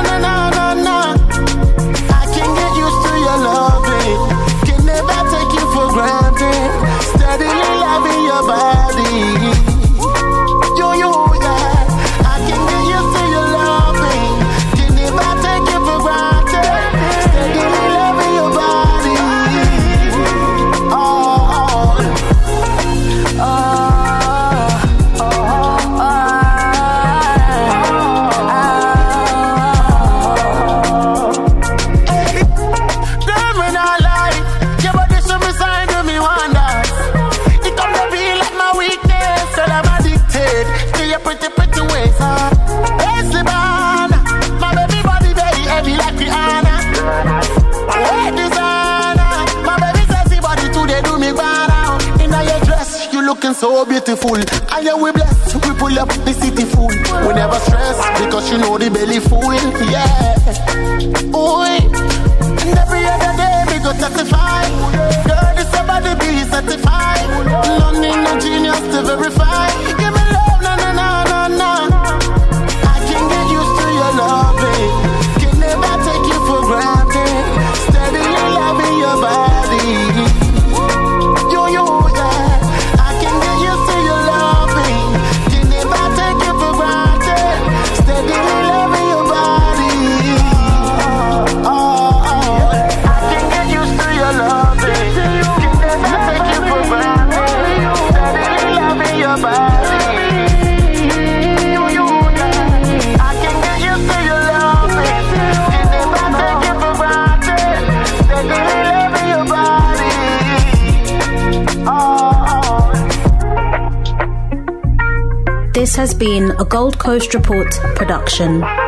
S5: I can get used to your loving. Can never take you for granted. Steadily loving your body. You, yeah. I can get used to your loving. Can never take you for granted. Steadily loving your body. So beautiful, and yeah, we blessed. We pull up the city full. We never stress because you know the belly full. Yeah, boy. And every other day we go testify. Girl, this somebody be certified. No need no genius to verify. Give me love, no. I can get used to your loving. Can never take you for granted. Steadily loving your body.
S6: This has been a Gold Coast Report production.